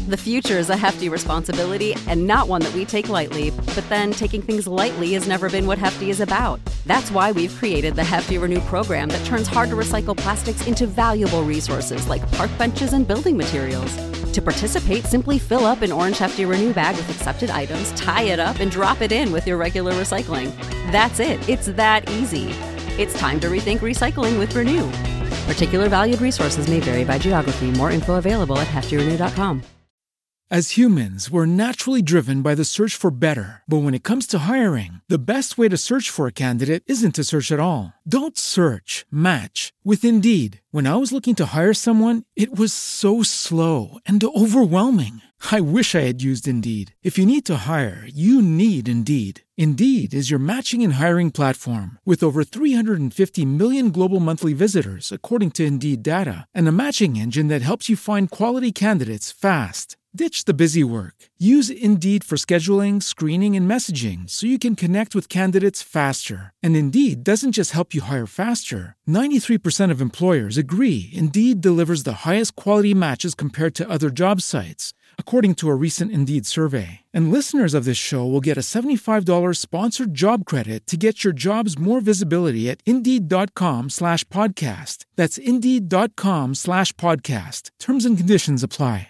The future is a hefty responsibility and not one that we take lightly, but then taking things lightly has never been what Hefty is about. That's why we've created the Hefty Renew program that turns hard-to-recycle plastics into valuable resources like park benches and building materials. To participate, simply fill up an orange Hefty Renew bag with accepted items, tie it up, and drop it in with your regular recycling. That's it. It's that easy. It's time to rethink recycling with Renew. Particular valued resources may vary by geography. More info available at heftyrenew.com. As humans, we're naturally driven by the search for better. But when it comes to hiring, the best way to search for a candidate isn't to search at all. Don't search, match with Indeed. When I was looking to hire someone, it was so slow and overwhelming. I wish I had used Indeed. If you need to hire, you need Indeed. Indeed is your matching and hiring platform with over 350 million global monthly visitors, according to Indeed data, and a matching engine that helps you find quality candidates fast. Ditch the busy work. Use Indeed for scheduling, screening, and messaging so you can connect with candidates faster. And Indeed doesn't just help you hire faster. 93% of employers agree Indeed delivers the highest quality matches compared to other job sites, according to a recent Indeed survey. And listeners of this show will get a $75 sponsored job credit to get your jobs more visibility at Indeed.com/podcast. That's Indeed.com/podcast. Terms and conditions apply.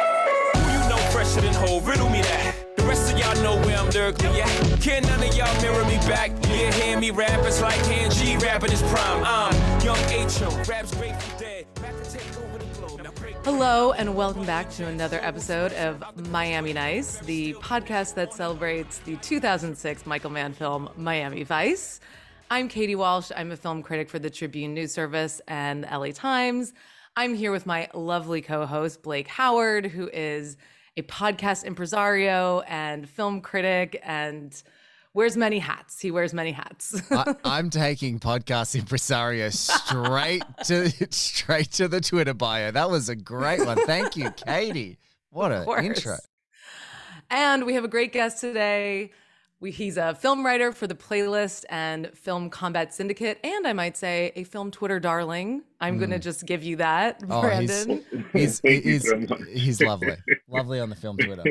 Than whole, riddle me that. The rest of y'all know where I'm lyrically at. Can none of y'all mirror me back? Yeah, hear me rap, it's like hand G rapping his prime. I'm young H.O., raps Grateful Dead. Back to take over the globe. Hello, and welcome back to another episode of Miami Nice, the podcast that celebrates the 2006 Michael Mann film Miami Vice. I'm Katie Walsh. I'm a film critic for the Tribune News Service and the LA Times. I'm here with my lovely co-host, Blake Howard, who is a podcast impresario and film critic and wears many hats. He wears many hats. I'm taking podcast impresario straight to the Twitter bio. That was a great one. Thank you, Katie. What an intro. And we have a great guest today. He's a film writer for The Playlist and Film Combat Syndicate, and I might say a film Twitter darling. I'm going to just give you that, Brandon. He's lovely. Lovely on the film Twitter.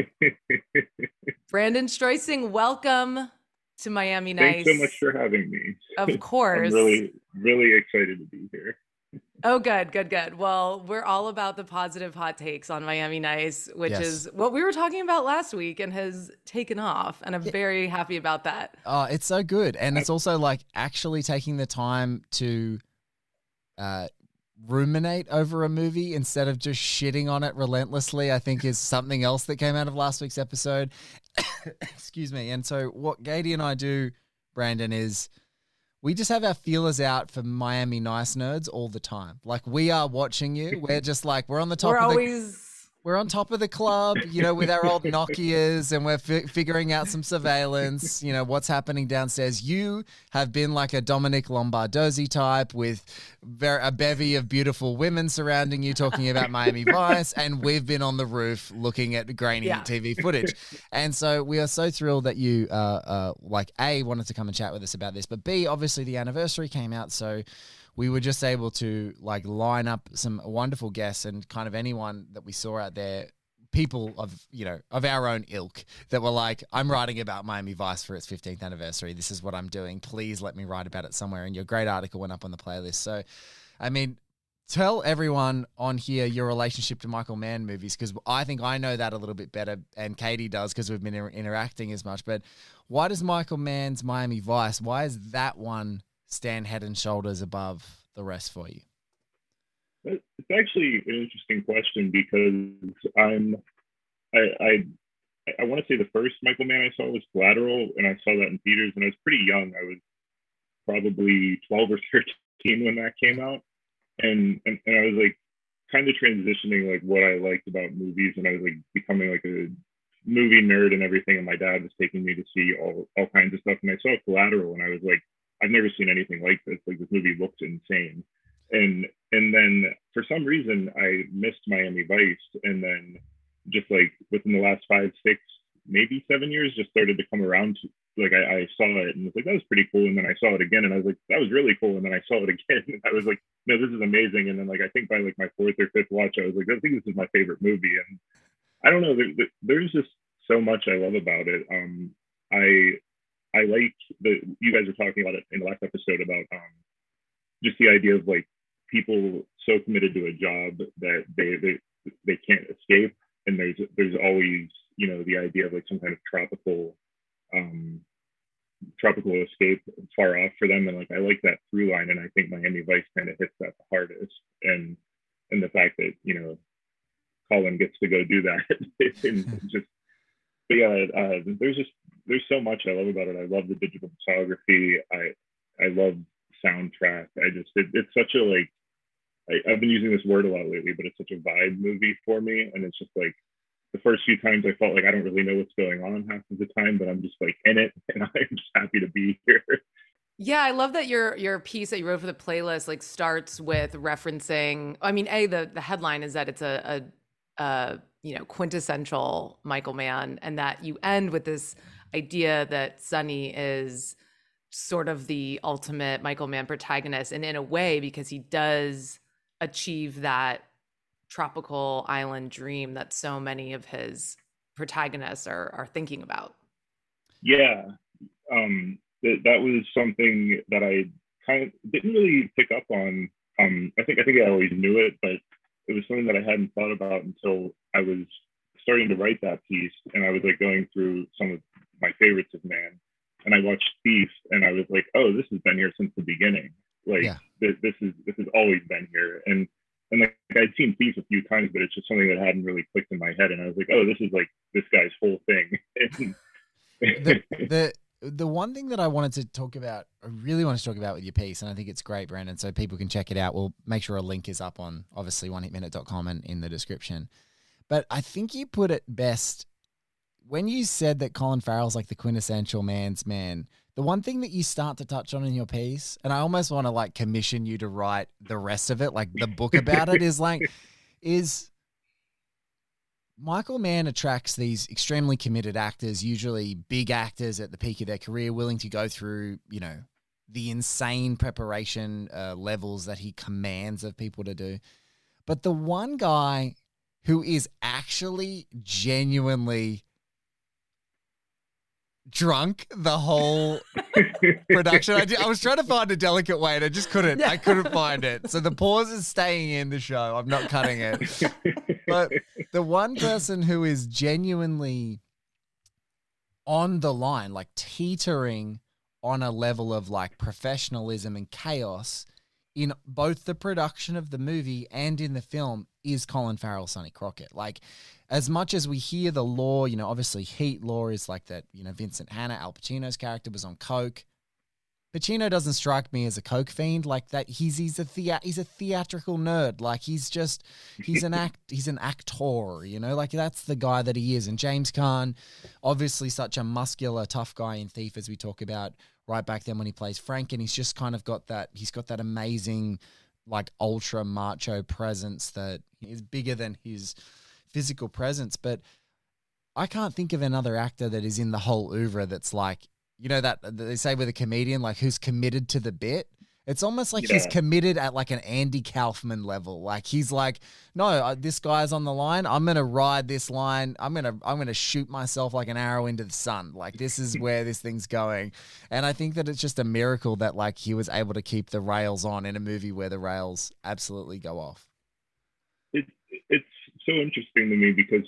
Brandon Streusing, welcome to Miami Nice. Thanks so much for having me. Of course. I'm really, really excited to be here. Oh, good. Well, we're all about the positive hot takes on Miami Nice, which is what we were talking about last week and has taken off. And I'm very happy about that. Oh, it's so good. And it's also like actually taking the time to ruminate over a movie instead of just shitting on it relentlessly, I think is something else that came out of last week's episode. Excuse me. And so what Katie and I do, Brandon, is we just have our feelers out for Miami Nice nerds all the time. Like, we are watching you. We're just like, we're on the top we're on top of the club, you know, with our old Nokias, and we're figuring out some surveillance, you know, what's happening downstairs. You have been like a Dominic Lombardozzi type with a bevy of beautiful women surrounding you talking about Miami Vice, and we've been on the roof looking at grainy TV footage. And so we are so thrilled that you, like, A, wanted to come and chat with us about this, but B, obviously the anniversary came out, so we were just able to like line up some wonderful guests and kind of anyone that we saw out there, people of, you know, of our own ilk that were like, I'm writing about Miami Vice for its 15th anniversary. This is what I'm doing. Please let me write about it somewhere. And your great article went up on the playlist. So, I mean, tell everyone on here your relationship to Michael Mann movies, because I think I know that a little bit better, and Katie does because we've been interacting as much. But why does Michael Mann's Miami Vice, why is that one stand head and shoulders above the rest for you? It's actually an interesting question because I want to say the first Michael Mann I saw was Collateral, and I saw that in theaters, and I was pretty young. I was probably 12 or 13 when that came out, and I was like kind of transitioning like what I liked about movies, and I was like becoming like a movie nerd and everything, and my dad was taking me to see all kinds of stuff, and I saw Collateral, and I was like, I've never seen anything like this. Like, this movie looks insane. And then for some reason I missed Miami Vice. And then just like within the last 5, 6, maybe 7 years, just started to come around to, like, I saw it and was like, that was pretty cool. And then I saw it again and I was like, that was really cool. And then I saw it again and I was like, no, this is amazing. And then like, I think by like my 4th or 5th watch, I was like, I think this is my favorite movie. I don't know. There's just so much I love about it. I like you guys were talking about it in the last episode about just the idea of like people so committed to a job that they can't escape, and there's always, you know, the idea of like some kind of tropical escape far off for them, and like I like that through line, and I think Miami Vice kind of hits that the hardest, and the fact that, you know, Colin gets to go do that and just, but yeah, there's so much I love about it. I love the digital photography. I love soundtrack. It's such a like, I've been using this word a lot lately, but it's such a vibe movie for me, and it's just like the first few times I felt like I don't really know what's going on half of the time, but I'm just like in it, and I'm just happy to be here. Yeah, I love that your piece that you wrote for the playlist like starts with referencing. I mean, the headline is that it's a you know, quintessential Michael Mann, and that you end with this idea that Sonny is sort of the ultimate Michael Mann protagonist, and in a way, because he does achieve that tropical island dream that so many of his protagonists are thinking about. Yeah, that was something that I kind of didn't really pick up on. I think I always knew it, but it was something that I hadn't thought about until I was starting to write that piece, and I was like going through some of my favorites of Mann, and I watched Thief, and I was like, oh, this has been here since the beginning. Like, yeah. This has always been here, and like I'd seen Thief a few times, but it's just something that hadn't really clicked in my head, and I was like, oh, this is like this guy's whole thing. The one thing that I wanted to talk about, I really want to talk about with your piece, and I think it's great, Brandon, so people can check it out. We'll make sure a link is up on, obviously, onehitminute.com and in the description. But I think you put it best when you said that Colin Farrell's like the quintessential man's man. The one thing that you start to touch on in your piece, and I almost want to like commission you to write the rest of it, like the book about it, is Michael Mann attracts these extremely committed actors, usually big actors at the peak of their career, willing to go through, you know, the insane preparation levels that he commands of people to do. But the one guy who is actually genuinely drunk the whole production. I was trying to find a delicate way and I just couldn't. Yeah. I couldn't find it. So the pause is staying in the show. I'm not cutting it. But the one person who is genuinely on the line, like teetering on a level of like professionalism and chaos in both the production of the movie and in the film is Colin Farrell, Sonny Crockett. Like, as much as we hear the lore, you know, obviously Heat lore is like that, you know, Vincent Hanna, Al Pacino's character, was on coke. Pacino doesn't strike me as a coke fiend like that. He's a theatrical nerd. Like he's an actor, you know, like that's the guy that he is. And James Caan, obviously such a muscular, tough guy in Thief, as we talk about right back then when he plays Frank, and he's just kind of got that amazing, like ultra macho presence that is bigger than his physical presence. But I can't think of another actor that is in the whole oeuvre that's like, you know, that they say with a comedian, like who's committed to the bit. It's almost like he's committed at like an Andy Kaufman level. Like he's like, no, this guy's on the line. I'm going to ride this line. I'm going to shoot myself like an arrow into the sun. Like this is where this thing's going. And I think that it's just a miracle that like he was able to keep the rails on in a movie where the rails absolutely go off. It's so interesting to me because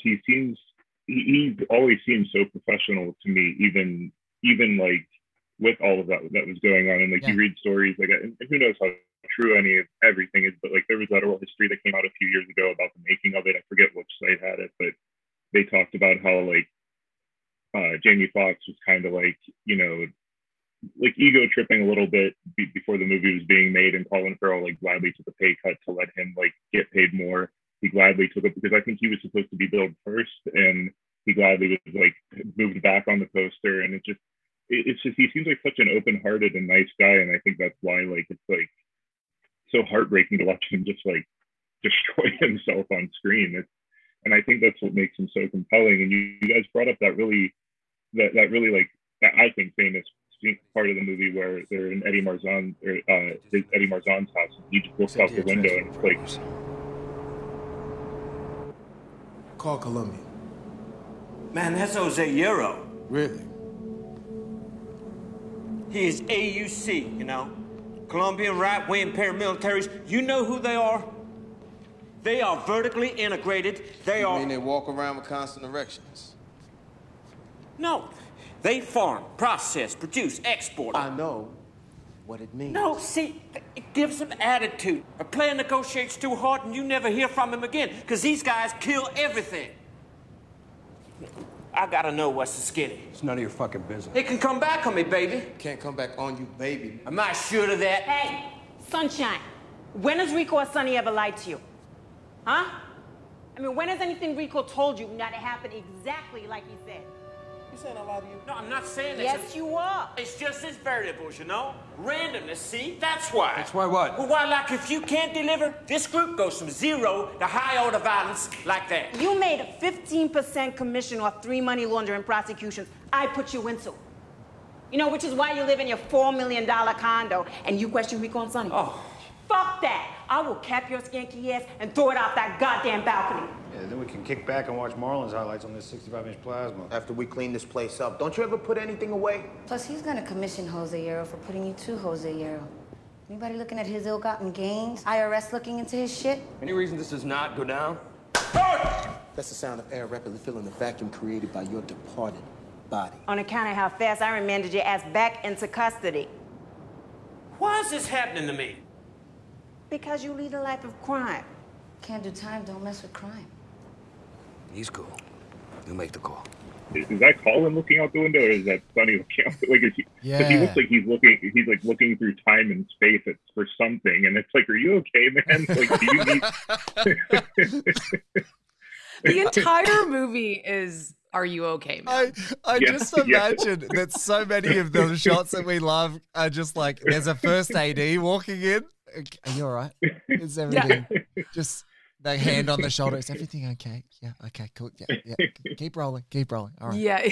he always seems so professional to me, even like with all of that was going on. And like you read stories like, and who knows how true everything is, but like there was that oral history that came out a few years ago about the making of it. I forget which site had it, but they talked about how like Jamie Foxx was kind of like, you know, like ego tripping a little bit before the movie was being made, and Colin Farrell like gladly took a pay cut to let him like get paid more. He gladly took it because I think he was supposed to be billed first, and he gladly was like moved back on the poster. And it's just he seems like such an open-hearted and nice guy, and I think that's why like it's like so heartbreaking to watch him just like destroy himself on screen. And I think that's what makes him so compelling. And you guys brought up that really like that I think famous part of the movie where they're in Eddie Marsan's house, and he just looks out the window and it's like, call Columbia. Man, that's Jose Hierro. Really? He is AUC, you know? Colombian right-wing paramilitaries. You know who they are? They are vertically integrated. You mean they walk around with constant erections? No. They farm, process, produce, export. I know what it means. No, see, it gives them attitude. A player negotiates too hard and you never hear from him again, because these guys kill everything. I gotta know what's the skinny. It's none of your fucking business. It can come back on me, baby. Can't come back on you, baby. Am I sure of that? Hey, Sunshine, when has Rico or Sonny ever lied to you? Huh? I mean, when has anything Rico told you not happened exactly like he said? You saying I lied to you? No, I'm not saying that. Yes, you are. It's just these variables, you know? Randomness, see? That's why. That's why what? Well, why, like, if you can't deliver, this group goes from 0 to high order violence like that. You made a 15% commission off 3 money laundering prosecutions I put you into. You know, which is why you live in your $4 million condo and you question Rico and Sonny. Oh. Fuck that. I will cap your skanky ass and throw it off that goddamn balcony. Yeah, then we can kick back and watch Marlins highlights on this 65-inch plasma. After we clean this place up, don't you ever put anything away? Plus, he's gonna commission Jose Hierro for putting you to Jose Hierro. Anybody looking at his ill-gotten gains? IRS looking into his shit? Any reason this does not go down? That's the sound of air rapidly filling the vacuum created by your departed body. On account of how fast I remanded your ass back into custody. Why is this happening to me? Because you lead a life of crime. Can't do time, don't mess with crime. He's cool. You make the call. Is that Colin looking out the window, or is that Sonny looking out? Like, is he, Yeah. 'cause he looks like he's looking through time and space for something, and it's like, are you okay, man? Like, do you need? The entire movie is "Are you okay, man?" I Yeah, just yeah. imagine that so many of the shots that we love are just like there's a first AD walking in. Are you all right? Is everything just the hand on the shoulder? Is everything okay? Yeah. Okay. Cool. Yeah. Keep rolling. Keep rolling. All right. Yeah.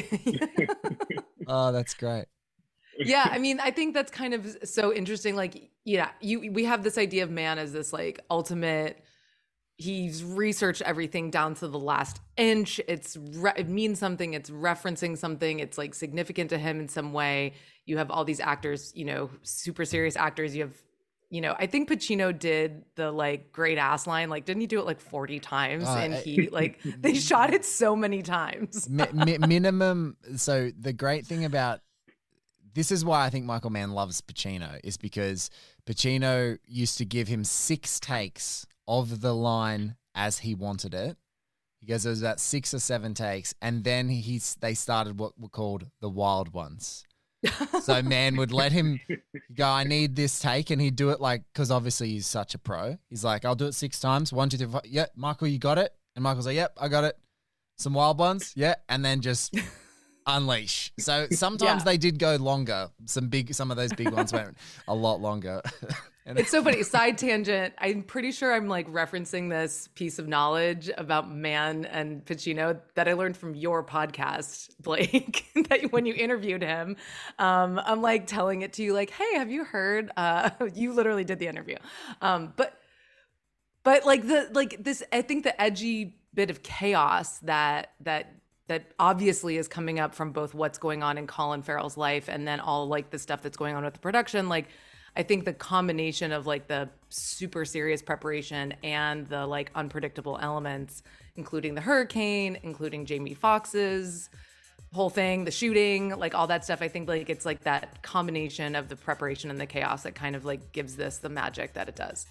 Oh, that's great. Yeah, I mean, I think that's kind of so interesting. Like, yeah, we have this idea of man as this like ultimate. He's researched everything down to the last inch. It means something. It's referencing something. It's like significant to him in some way. You have all these actors, you know, super serious actors. You have, you know, I think Pacino did the like great ass line. Like, didn't he do it like 40 times? And he like they shot it so many times. Minimum. So the great thing about this is why I think Michael Mann loves Pacino is because Pacino used to give him 6 takes of the line as he wanted it. He goes, there was about 6 or 7 takes, and then they started what were called the wild ones. So Mann would let him go, I need this take, and he'd do it like, because obviously he's such a pro. He's like, I'll do it 6 times. 1, 2, 3, 4. Yeah, Michael, you got it? And Michael's like, yep, I got it. Some wild ones, yeah, and then just unleash. So sometimes they did go longer. Some of those big ones went a lot longer. And it's so funny. Side tangent. I'm pretty sure I'm like referencing this piece of knowledge about Mann and Pacino that I learned from your podcast, Blake, that when you interviewed him, I'm like telling it to you like, hey, have you heard? You literally did the interview. But like this, I think the edgy bit of chaos that obviously is coming up from both what's going on in Colin Farrell's life and then all like the stuff that's going on with the production, like I think the combination of like the super serious preparation and the like unpredictable elements, including the hurricane, including Jamie Foxx's whole thing, the shooting, like all that stuff. I think like it's like that combination of the preparation and the chaos that kind of like gives this the magic that it does.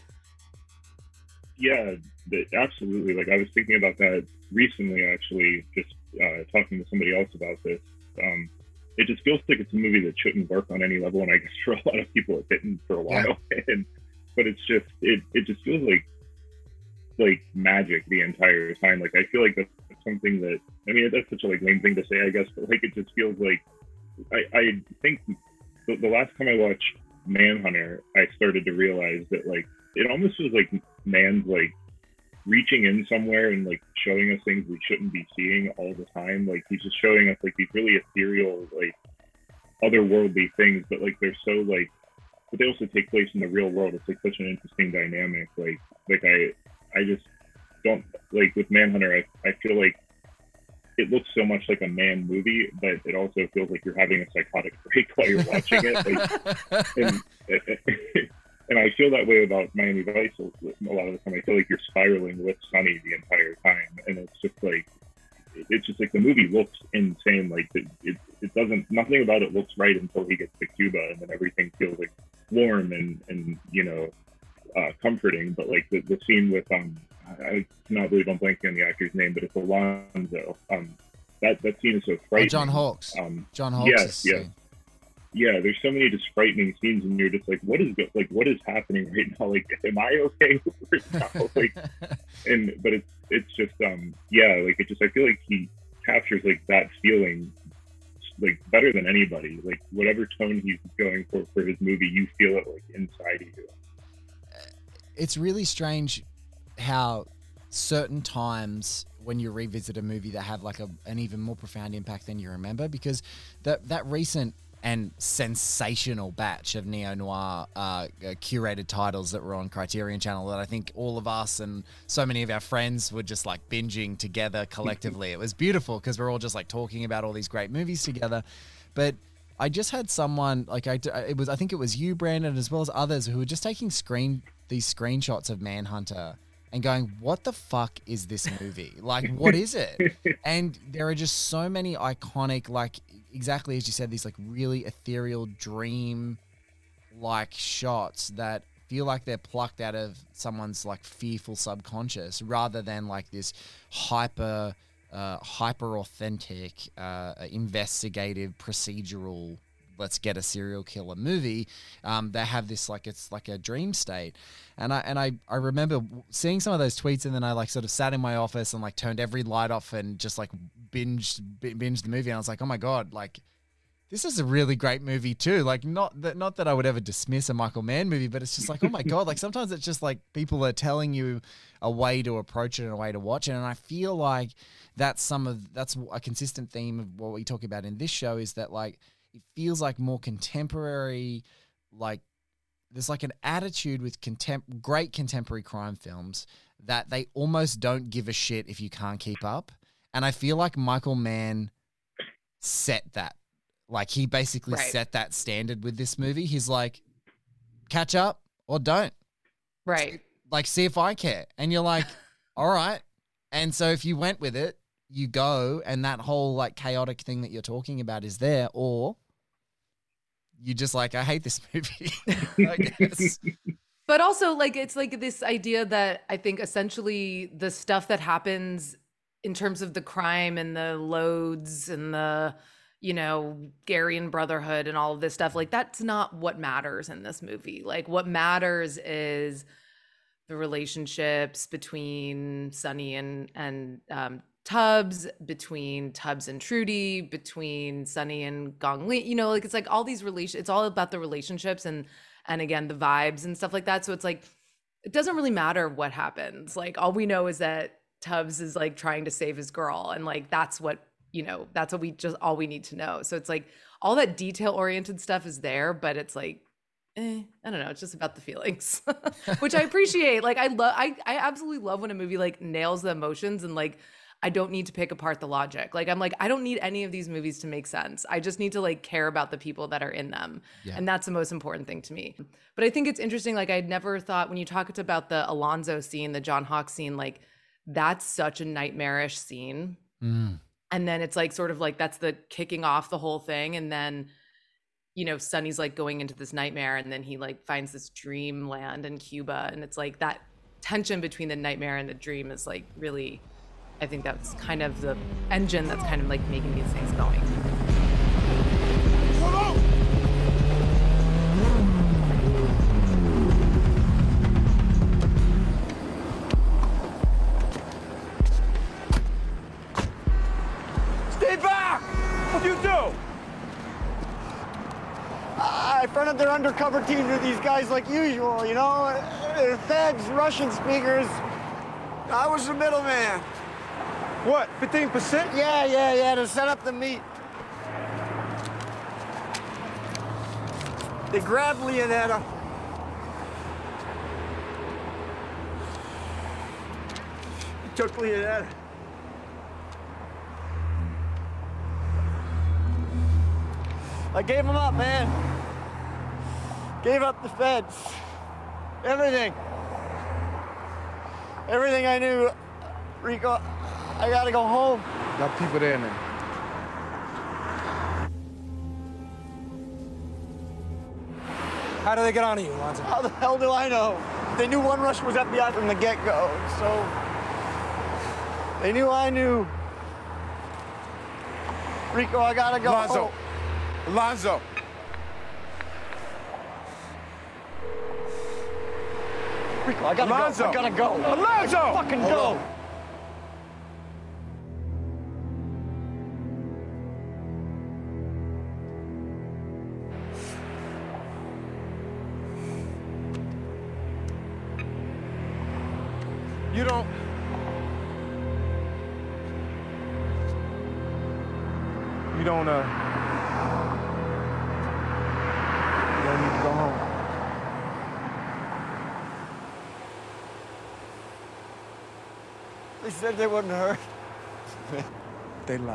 Yeah, absolutely. Like I was thinking about that recently, actually, just talking to somebody else about this. It just feels like it's a movie that shouldn't work on any level, and I guess for a lot of people it didn't for a while. Yeah. But it's just it just feels like magic the entire time. Like I feel like that's something that, I mean, that's such a like lame thing to say, I guess, but like it just feels like I think the last time I watched Manhunter, I started to realize that like it almost feels like Mann's like reaching in somewhere and like showing us things we shouldn't be seeing all the time. Like he's just showing us like these really ethereal, like otherworldly things, but like they're so like, but they also take place in the real world. It's like such an interesting dynamic. Like I just don't like with Manhunter. I feel like it looks so much like a man movie, but it also feels like you're having a psychotic break while you're watching it. And I feel that way about Miami Vice a lot of the time. I feel like you're spiraling with Sonny the entire time, and it's just like the movie looks insane. Like it doesn't, nothing about it looks right until he gets to Cuba, and then everything feels like warm and comforting. But like the scene with I cannot believe I'm blanking on the actor's name, but it's Alonzo. That scene is so frightening. John Hawkes. John Hawkes. Yes. Yeah, there's so many just frightening scenes, and you're just like, what is happening right now? Like, am I okay right now? Like, but it's just I feel like he captures like that feeling like better than anybody. Like whatever tone he's going for his movie, you feel it like inside of you. It's really strange how certain times when you revisit a movie that have like an even more profound impact than you remember, because that recent and sensational batch of neo-noir curated titles that were on Criterion Channel that I think all of us and so many of our friends were just like binging together collectively. It was beautiful because we're all just like talking about all these great movies together. But I just had someone like I think it was you, Brandon, as well as others who were just taking these screenshots of Manhunter and going, what the fuck is this movie? Like, what is it? And there are just so many iconic, like, exactly as you said, these like really ethereal dream like shots that feel like they're plucked out of someone's like fearful subconscious rather than like this hyper authentic investigative procedural let's get a serial killer movie. They have this like, it's like a dream state. And I remember seeing some of those tweets, and then I like sort of sat in my office and like turned every light off and just like binged the movie. And I was like, oh my God, like this is a really great movie too. Like not that I would ever dismiss a Michael Mann movie, but it's just like, oh my God, like sometimes it's just like people are telling you a way to approach it and a way to watch it. And I feel like that's a consistent theme of what we talk about in this show, is that like, it feels like more contemporary, like there's like an attitude with great contemporary crime films that they almost don't give a shit if you can't keep up. And I feel like Michael Mann set that. Like he basically set that standard with this movie. He's like, catch up or don't. Right. Like, see if I care. And you're like, all right. And so if you went with it, you go, and that whole like chaotic thing that you're talking about is there, or you just like, I hate this movie, I guess. But also like, it's like this idea that I think essentially the stuff that happens in terms of the crime and the loads and the, Garian Brotherhood and all of this stuff, like that's not what matters in this movie. Like what matters is the relationships between Sonny and Tubbs, between Tubbs and Trudy, between Sonny and Gong Li, like it's like all these it's all about the relationships and again, the vibes and stuff like that. So it's like, it doesn't really matter what happens. Like all we know is that Tubbs is like trying to save his girl. And like, that's what all we need to know. So it's like all that detail oriented stuff is there, but it's like, I don't know. It's just about the feelings, which I appreciate. Like I absolutely love when a movie like nails the emotions and like, I don't need to pick apart the logic. Like, I'm like, I don't need any of these movies to make sense. I just need to like care about the people that are in them. Yeah. And that's the most important thing to me. But I think it's interesting. Like I'd never thought when you talked about the Alonzo scene, the John Hawkes scene, like that's such a nightmarish scene. Mm. And then it's like, sort of like, that's the kicking off the whole thing. And then, Sonny's like going into this nightmare, and then he like finds this dreamland in Cuba. And it's like that tension between the nightmare and the dream is like really, I think that's kind of the engine that's kind of like making these things going. Stay back! What'd you do? I fronted their undercover team to these guys like usual, They're feds, Russian speakers. I was the middleman. What, 15%? Yeah, to set up the meet. They grabbed Leonetta. He took Leonetta. I gave them up, man. Gave up the feds. Everything. Everything I knew. Rico, I gotta go home. Got people there, man. How do they get onto you, Alonzo? How the hell do I know? They knew One Rush was FBI from the get-go, so they knew I knew. Rico, I gotta go Alonzo. home. Alonzo. Rico, I gotta Alonzo. go. I gotta go. Alonzo! Fucking go. You don't... You don't need to go home. They said they wouldn't hurt. They lied.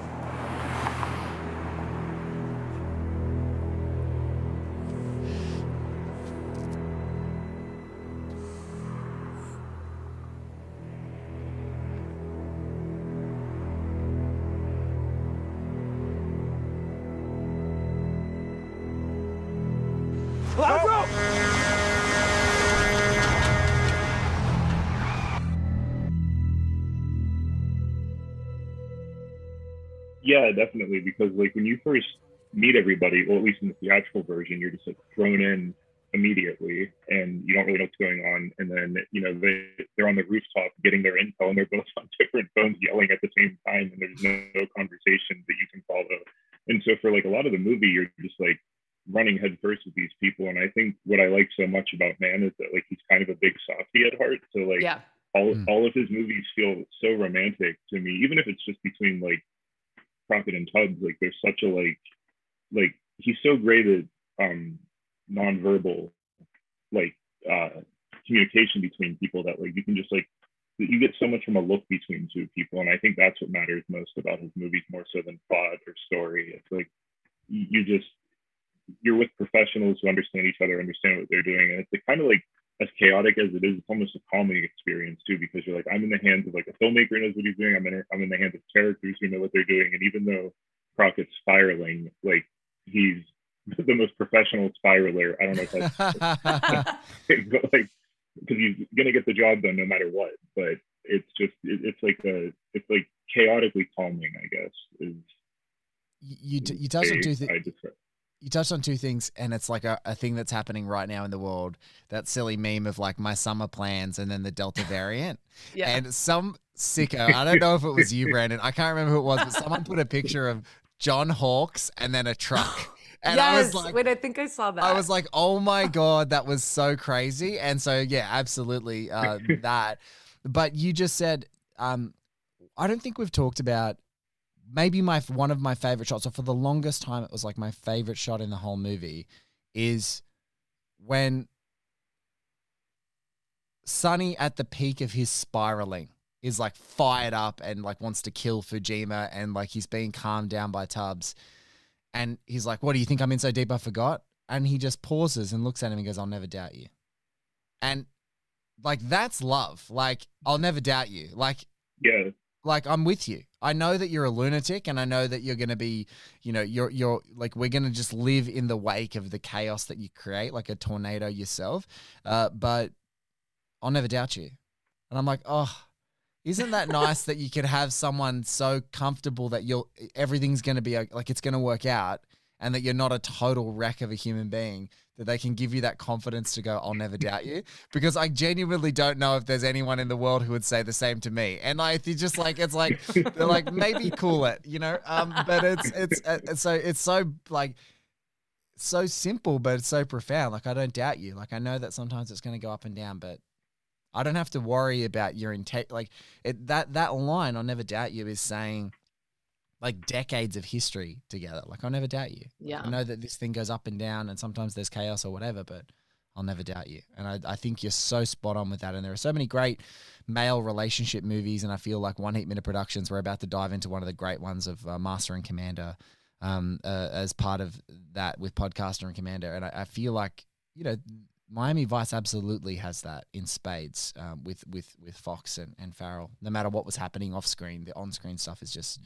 Yeah, definitely. Because like when you first meet everybody, well, at least in the theatrical version, you're just like thrown in immediately and you don't really know what's going on. And then, you know, they're on the rooftop getting their intel and they're both on different phones yelling at the same time. And there's no conversation that you can follow. And so for like a lot of the movie, you're just like running headfirst with these people. And I think what I like so much about Man is that like he's kind of a big softie at heart. So like all of his movies feel so romantic to me, even if it's just between like Crockett and Tubbs. Like there's such a like he's so great at nonverbal like communication between people that like you can just like you get so much from a look between two people. And I think that's what matters most about his movies, more so than plot or story. It's like you're with professionals who understand each other, understand what they're doing, and it's kind of like as chaotic as it is, it's almost a calming experience too, because you're like, I'm in the hands of like a filmmaker who knows what he's doing. I'm in the hands of characters who know what they're doing. And even though Crockett's spiraling, like he's the most professional spiraler. I don't know if that's but like, because he's gonna get the job done no matter what. But it's just it's like chaotically calming, I guess. Is you touched on two things. You touched on two things, and it's like a thing that's happening right now in the world. That silly meme of like my summer plans and then the Delta variant. Yeah. And some sicko, I don't know if it was you, Brandon. I can't remember who it was, but someone put a picture of John Hawkes and then a truck. And yes. I was like, wait, I think I saw that. I was like, oh my God, that was so crazy. And so, yeah, absolutely that. But you just said, I don't think we've talked about maybe one of my favorite shots, or for the longest time, it was like my favorite shot in the whole movie, is when Sonny at the peak of his spiraling is like fired up and like wants to kill Fujima, and like he's being calmed down by Tubbs. And he's like, what, do you think I'm in so deep I forgot? And he just pauses and looks at him and goes, I'll never doubt you. And like, that's love. Like, I'll never doubt you. Like, yeah. Like, I'm with you. I know that you're a lunatic, and I know that you're going to be, you know, you're like, we're going to just live in the wake of the chaos that you create, like a tornado yourself. But I'll never doubt you. And I'm like, oh, isn't that nice that you could have someone so comfortable that everything's going to be like, it's going to work out, and that you're not a total wreck of a human being, that they can give you that confidence to go, I'll never doubt you. Because I genuinely don't know if there's anyone in the world who would say the same to me. And like, it's like, they're like, maybe cool it, you know? But it's so like, so simple, but it's so profound. Like, I don't doubt you. Like, I know that sometimes it's going to go up and down, but I don't have to worry about your intent. Like that line, I'll never doubt you, is saying like decades of history together. Like, I'll never doubt you. Yeah. I know that this thing goes up and down and sometimes there's chaos or whatever, but I'll never doubt you. And I think you're so spot on with that. And there are so many great male relationship movies, and I feel like One Heat Minute Productions, we're about to dive into one of the great ones of Master and Commander, as part of that with Podcaster and Commander. And I feel like, Miami Vice absolutely has that in spades with Fox and Farrell. No matter what was happening off screen, the on screen stuff is just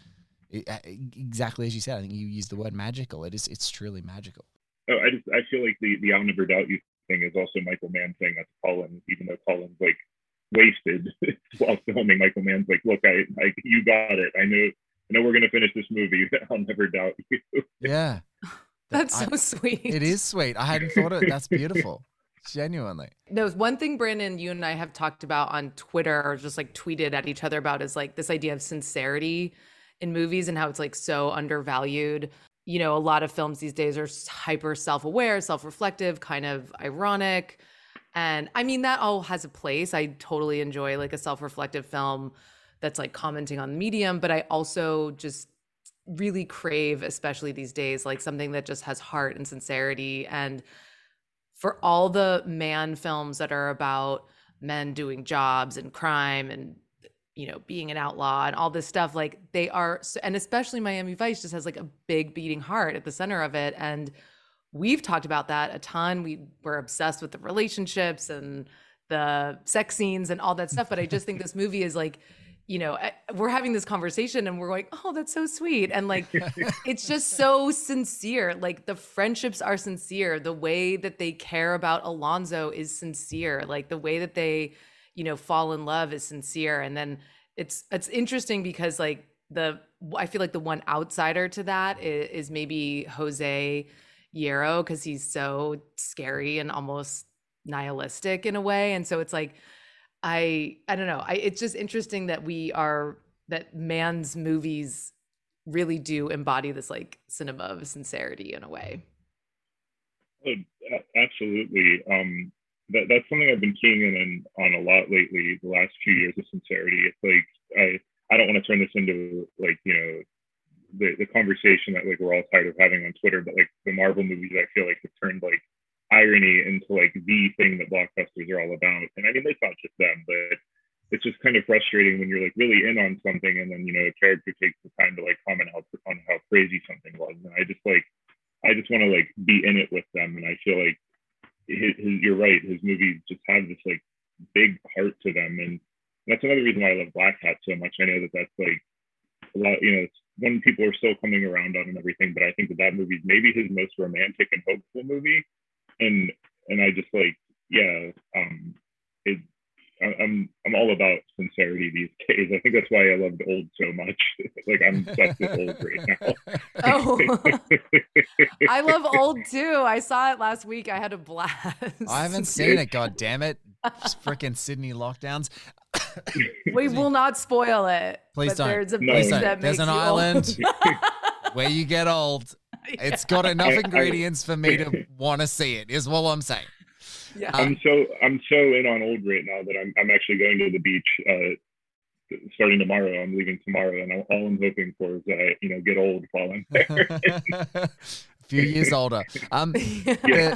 exactly as you said. I think you used the word magical. It's truly magical. Oh, I feel like the I'll never doubt you thing is also Michael Mann saying that to Colin, even though Colin's like wasted while filming. Michael Mann's like, look, you got it. I know we're gonna finish this movie. I'll never doubt you. Yeah, that's so sweet. It is sweet. I hadn't thought of it. That's beautiful. Genuinely. No, one thing, Brandon, you and I have talked about on Twitter or just like tweeted at each other about is like this idea of sincerity in movies and how it's like so undervalued. A lot of films these days are hyper self-aware, self-reflective, kind of ironic. And I mean, that all has a place. I totally enjoy like a self-reflective film that's like commenting on the medium, but I also just really crave, especially these days, like something that just has heart and sincerity. And for all the man films that are about men doing jobs and crime and, being an outlaw and all this stuff, like they are, and especially Miami Vice just has like a big beating heart at the center of it. And we've talked about that a ton. We were obsessed with the relationships and the sex scenes and all that stuff. But I just think this movie is like, we're having this conversation and we're going, oh, that's so sweet. And like, it's just so sincere. Like the friendships are sincere. The way that they care about Alonzo is sincere. Like the way that they, fall in love is sincere. And then it's interesting because like I feel like the one outsider to that is maybe Jose Hierro, because he's so scary and almost nihilistic in a way. And so it's like, I don't know. It's just interesting that that Mann's movies really do embody this like cinema of sincerity in a way. Oh, absolutely. That's something I've been keying in on a lot lately, the last few years, of sincerity. It's like, I don't want to turn this into like, the conversation that like we're all tired of having on Twitter, but like the Marvel movies, I feel like have turned like irony into like the thing that blockbusters are all about. And I mean, it's not just them, but it's just kind of frustrating when you're like really in on something and then, a character takes the time to like comment on how crazy something was. And I just want to like be in it with them. And I feel like you're right. His movies just have this like big heart to them. And that's another reason why I love Black Hat so much. I know that that's like a lot, it's one people are still coming around on and everything, but I think that movie is maybe his most romantic and hopeful movie. And I just like, I'm all about sincerity these days. I think that's why I loved Old so much. Like I'm obsessed with Old right now. Oh, I love Old too. I saw it last week. I had a blast. I haven't seen it. God damn it! Freaking Sydney lockdowns. We will not spoil it. Please don't. There's a Please don't. that There's makes an you island where you get old. Yeah. It's got enough ingredients for me to want to see it. Is what I'm saying. Yeah. I'm so in on Old right now that I'm actually going to the beach starting tomorrow. I'm leaving tomorrow, and all I'm hoping for is that I get old while I'm there. A few years older. Yeah.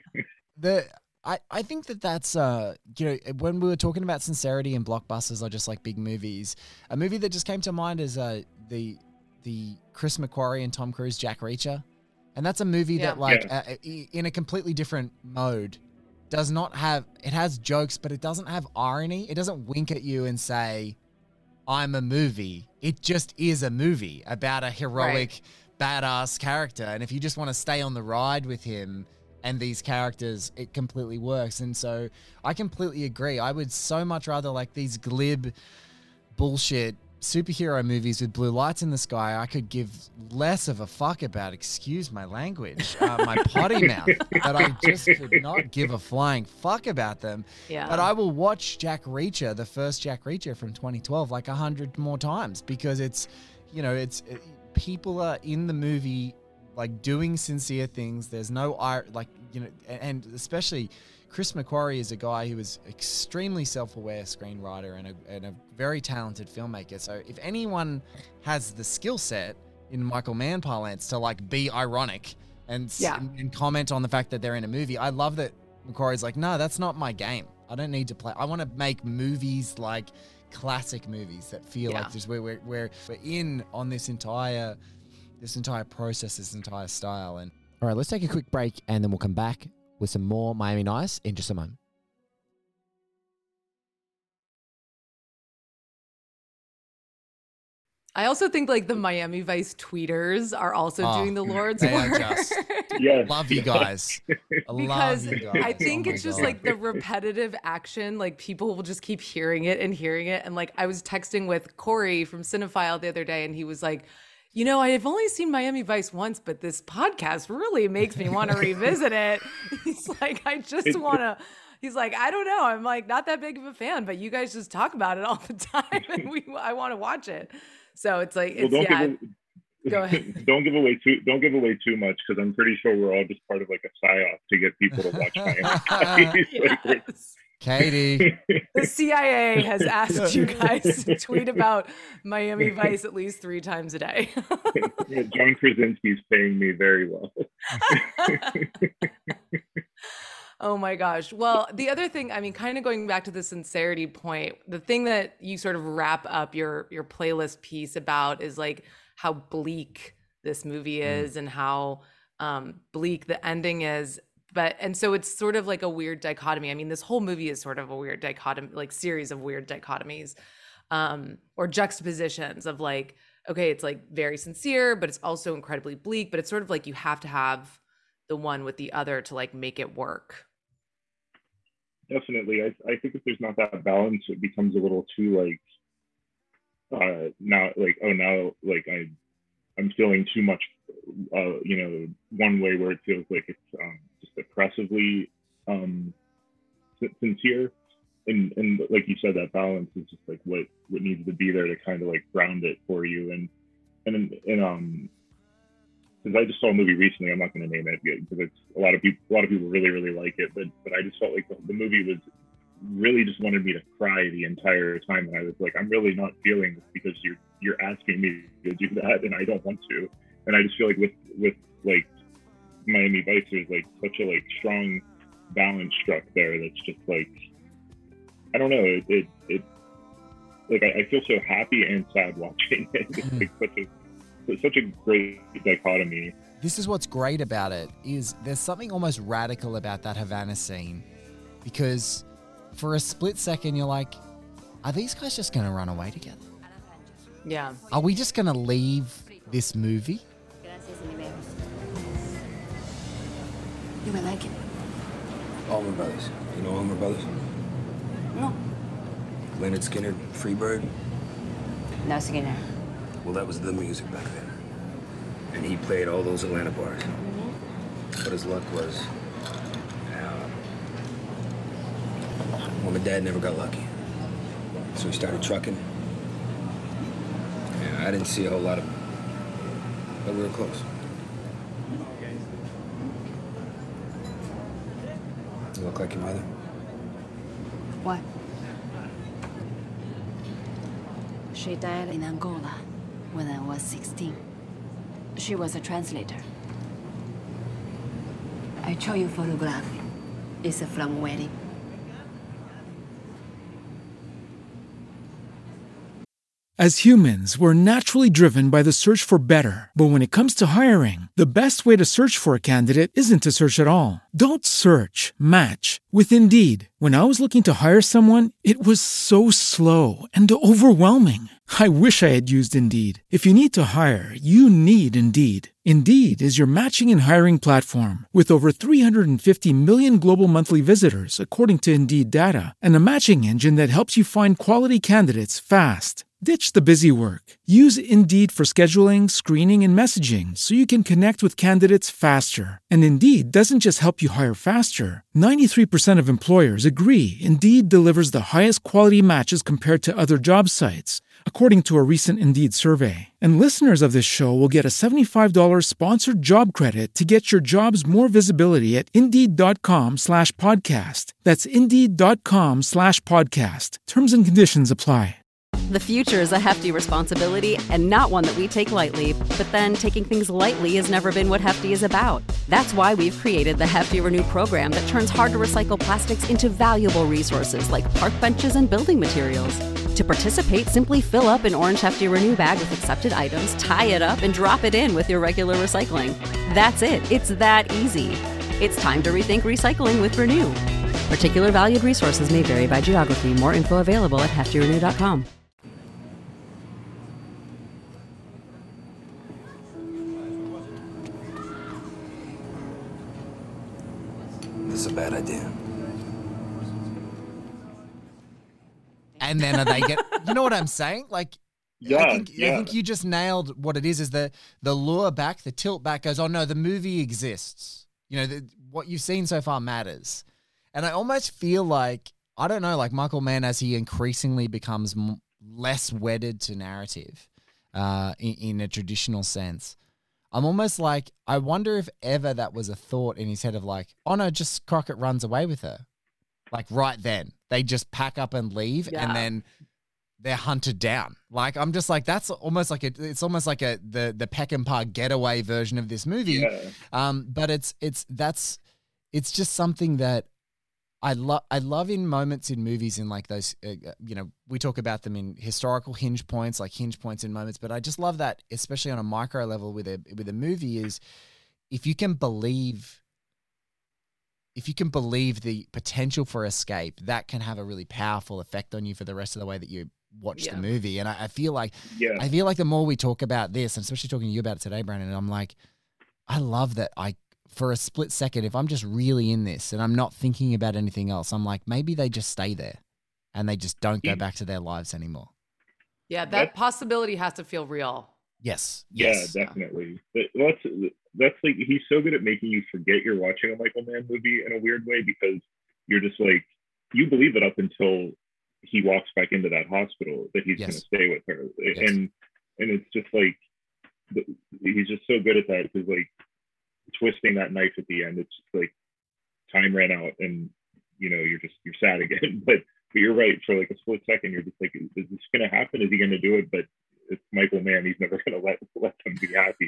I think that's when we were talking about sincerity and blockbusters or just like big movies, a movie that just came to mind is the Chris McQuarrie and Tom Cruise Jack Reacher, and that's a movie that in a completely different mode it has jokes, but it doesn't have irony. It doesn't wink at you and say, I'm a movie. It just is a movie about a heroic, badass character. And if you just want to stay on the ride with him and these characters, it completely works. And so I completely agree. I would so much rather like these glib bullshit superhero movies with blue lights in the sky. I could give less of a fuck about, excuse my language, my potty mouth, but I just could not give a flying fuck about them. Yeah. But I will watch Jack Reacher, the first Jack Reacher from 2012, like 100 more times because it's people are in the movie like doing sincere things. There's no and especially Chris McQuarrie is a guy who is extremely self-aware screenwriter and a very talented filmmaker. So if anyone has the skill set in Michael Mann parlance to like be ironic and comment on the fact that they're in a movie, I love that McQuarrie's like, no, that's not my game. I don't need to play. I want to make movies like classic movies that feel like just we're in on this entire this entire process, this entire style. And All right, let's take a quick break and then we'll come back with some more Miami Nice in just a moment. I also think like the Miami Vice tweeters are also doing the Lord's they work. are just love you guys. Because love you guys. I think Oh my it's just God. like the repetitive action, like people will just keep hearing it. And like I was texting with Corey from Cinephile the other day and he was like, you know, I've only seen Miami Vice once, but this podcast really makes me want to revisit it. He's like, I just want to. He's like, I don't know. I'm like not that big of a fan, but you guys just talk about it all the time, and I want to watch it. So it's like, it's Go ahead. Don't give away too much, because I'm pretty sure we're all just part of like a psyop to get people to watch Miami. Yes. Katie. The CIA has asked you guys to tweet about Miami Vice at least 3 times a day. Yeah, John Krasinski's paying me very well. Oh my gosh. Well, the other thing, I mean, kind of going back to the sincerity point, the thing that you sort of wrap up your playlist piece about is like how bleak this movie is and how bleak the ending is. And so it's sort of like a weird dichotomy. I mean, this whole movie is sort of a weird dichotomy, like series of weird dichotomies or juxtapositions of like, okay, it's like very sincere, but it's also incredibly bleak, but it's sort of like you have to have the one with the other to like make it work. Definitely. I think if there's not that balance, it becomes a little too like now I'm feeling too much one way where it feels like it's just oppressively sincere, and like you said, that balance is just like what needs to be there to kind of like ground it for you. And because I just saw a movie recently, I'm not going to name it because it's a lot of people really, really like it, but I just felt like the movie was really just wanted me to cry the entire time, and I was like, I'm really not feeling this because you're asking me to do that, and I don't want to. And I just feel like with like Miami Vice, there's like such a like strong balance struck there that's just like, I don't know, it like I feel so happy and sad watching it. It's like such a great dichotomy. This is what's great about it, is there's something almost radical about that Havana scene, because for a split second you're like, are these guys just going to run away together? Yeah. Are we just going to leave this movie? You might like it. Allman Brothers. You know Allman Brothers? No. Leonard Skinner, Freebird? No, Skinner. Well, that was the music back then. And he played all those Atlanta bars. But his luck was, well, my dad never got lucky. So he started trucking. Yeah, I didn't see a whole lot of him. But we were close. You look like your mother. What? She died in Angola when I was 16. She was a translator. I show you photograph. It's from wedding. As humans, we're naturally driven by the search for better. But when it comes to hiring, the best way to search for a candidate isn't to search at all. Don't search, match with Indeed. When I was looking to hire someone, it was so slow and overwhelming. I wish I had used Indeed. If you need to hire, you need Indeed. Indeed is your matching and hiring platform with over 350 million global monthly visitors, according to Indeed data, and a matching engine that helps you find quality candidates fast. Ditch the busy work. Use Indeed for scheduling, screening, and messaging so you can connect with candidates faster. And Indeed doesn't just help you hire faster. 93% of employers agree Indeed delivers the highest quality matches compared to other job sites, according to a recent Indeed survey. And listeners of this show will get a $75 sponsored job credit to get your jobs more visibility at Indeed.com/podcast. That's Indeed.com/podcast. Terms and conditions apply. The future is a hefty responsibility and not one that we take lightly. But then taking things lightly has never been what Hefty is about. That's why we've created the Hefty Renew program that turns hard to recycle plastics into valuable resources like park benches and building materials. To To participate, simply fill up an Orange Hefty Renew bag with accepted items, tie it up, and drop it in with your regular recycling. That's it. It's that easy. It's time to rethink recycling with Renew. Particular valued resources may vary by geography. More info available at heftyrenew.com. This is a bad idea. And then they get, you know what I'm saying? Like, I think you just nailed what it is the lure back, the tilt back goes, oh no, the movie exists. You know, what you've seen so far matters. And I almost feel like, I don't know, like Michael Mann, as he increasingly becomes less wedded to narrative in a traditional sense, I'm almost like, I wonder if ever that was a thought in his head of like, oh no, just Crockett runs away with her. Like right then. They just pack up and leave and then they're hunted down. Like, I'm just like, that's almost like it's almost like the Peckinpah getaway version of this movie. Yeah. But it's just something that I love in moments in movies in like those, you know, we talk about them in historical hinge points, like hinge points in moments, but I just love that, especially on a micro level with a movie, is if you can believe the potential for escape, that can have a really powerful effect on you for the rest of the way that you watch the movie. And I feel like the more we talk about this, and especially talking to you about it today, Brandon, I'm like, I love that for a split second, if I'm just really in this and I'm not thinking about anything else, I'm like, maybe they just stay there and they just don't go back to their lives anymore. Yeah, that possibility has to feel real. Yes. Yeah, definitely. That's like, he's so good at making you forget you're watching a Michael Mann movie in a weird way, because you're just like, you believe it up until he walks back into that hospital that he's going to stay with her. And it's just like, he's just so good at that, because like twisting that knife at the end, it's just like time ran out and, you know, you're sad again. But you're right, for like a split second, you're just like, is this going to happen? Is he going to do it? But it's Michael Mann. He's never going to let them be happy.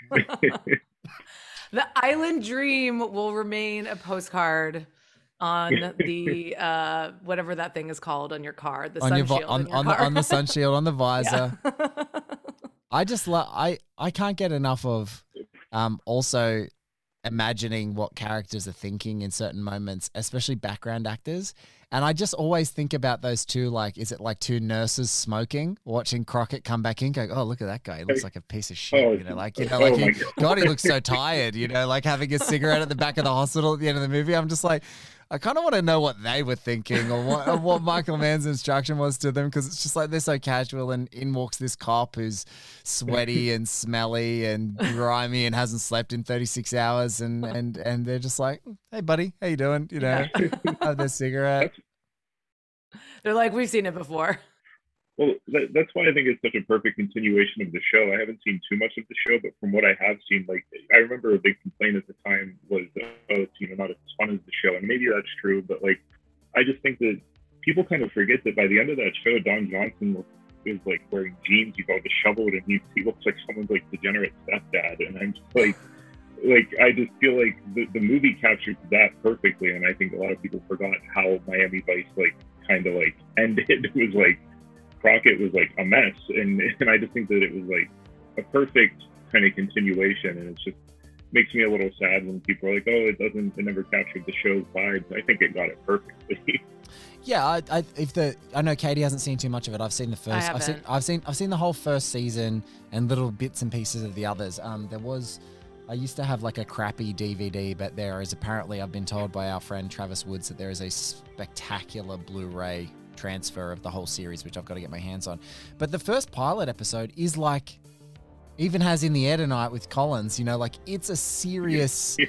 The Island Dream will remain a postcard on the whatever that thing is called on your car, the sun shield on the sun shield, on the visor. I just I can't get enough of also imagining what characters are thinking in certain moments, especially background actors. And I just always think about those two, like, is it like two nurses smoking, watching Crockett come back in, going, oh, look at that guy. He looks like a piece of shit. God, he looks so tired, you know, like having a cigarette at the back of the hospital at the end of the movie. I'm just like, I kind of want to know what they were thinking, or what Michael Mann's instruction was to them, because it's just like they're so casual, and in walks this cop who's sweaty and smelly and grimy and hasn't slept in 36 hours, and they're just like, hey, buddy, how you doing? You know, have their cigarette. They're like, we've seen it before. Well, that's why I think it's such a perfect continuation of the show. I haven't seen too much of the show, but from what I have seen, like, I remember a big complaint at the time was, it's, you know, not as fun as the show. And maybe that's true, but like, I just think that people kind of forget that by the end of that show, Don Johnson is like wearing jeans, he's all disheveled, and he looks like someone's like degenerate stepdad. And I'm just like, I just feel like the movie captured that perfectly. And I think a lot of people forgot how Miami Vice like kind of like ended. It was like, Crockett was like a mess, and I just think that it was like a perfect kind of continuation, and it just makes me a little sad when people are like, oh, it never captured the show's vibes. I think it got it perfectly. Yeah, I know Katie hasn't seen too much of it. I've seen the first. I've seen the whole first season and little bits and pieces of the others. I used to have like a crappy DVD, but there is apparently, I've been told by our friend Travis Woods, that there is a spectacular Blu-ray transfer of the whole series, which I've got to get my hands on. But the first pilot episode is like, even has In the Air Tonight with Collins, you know, like it's a seriously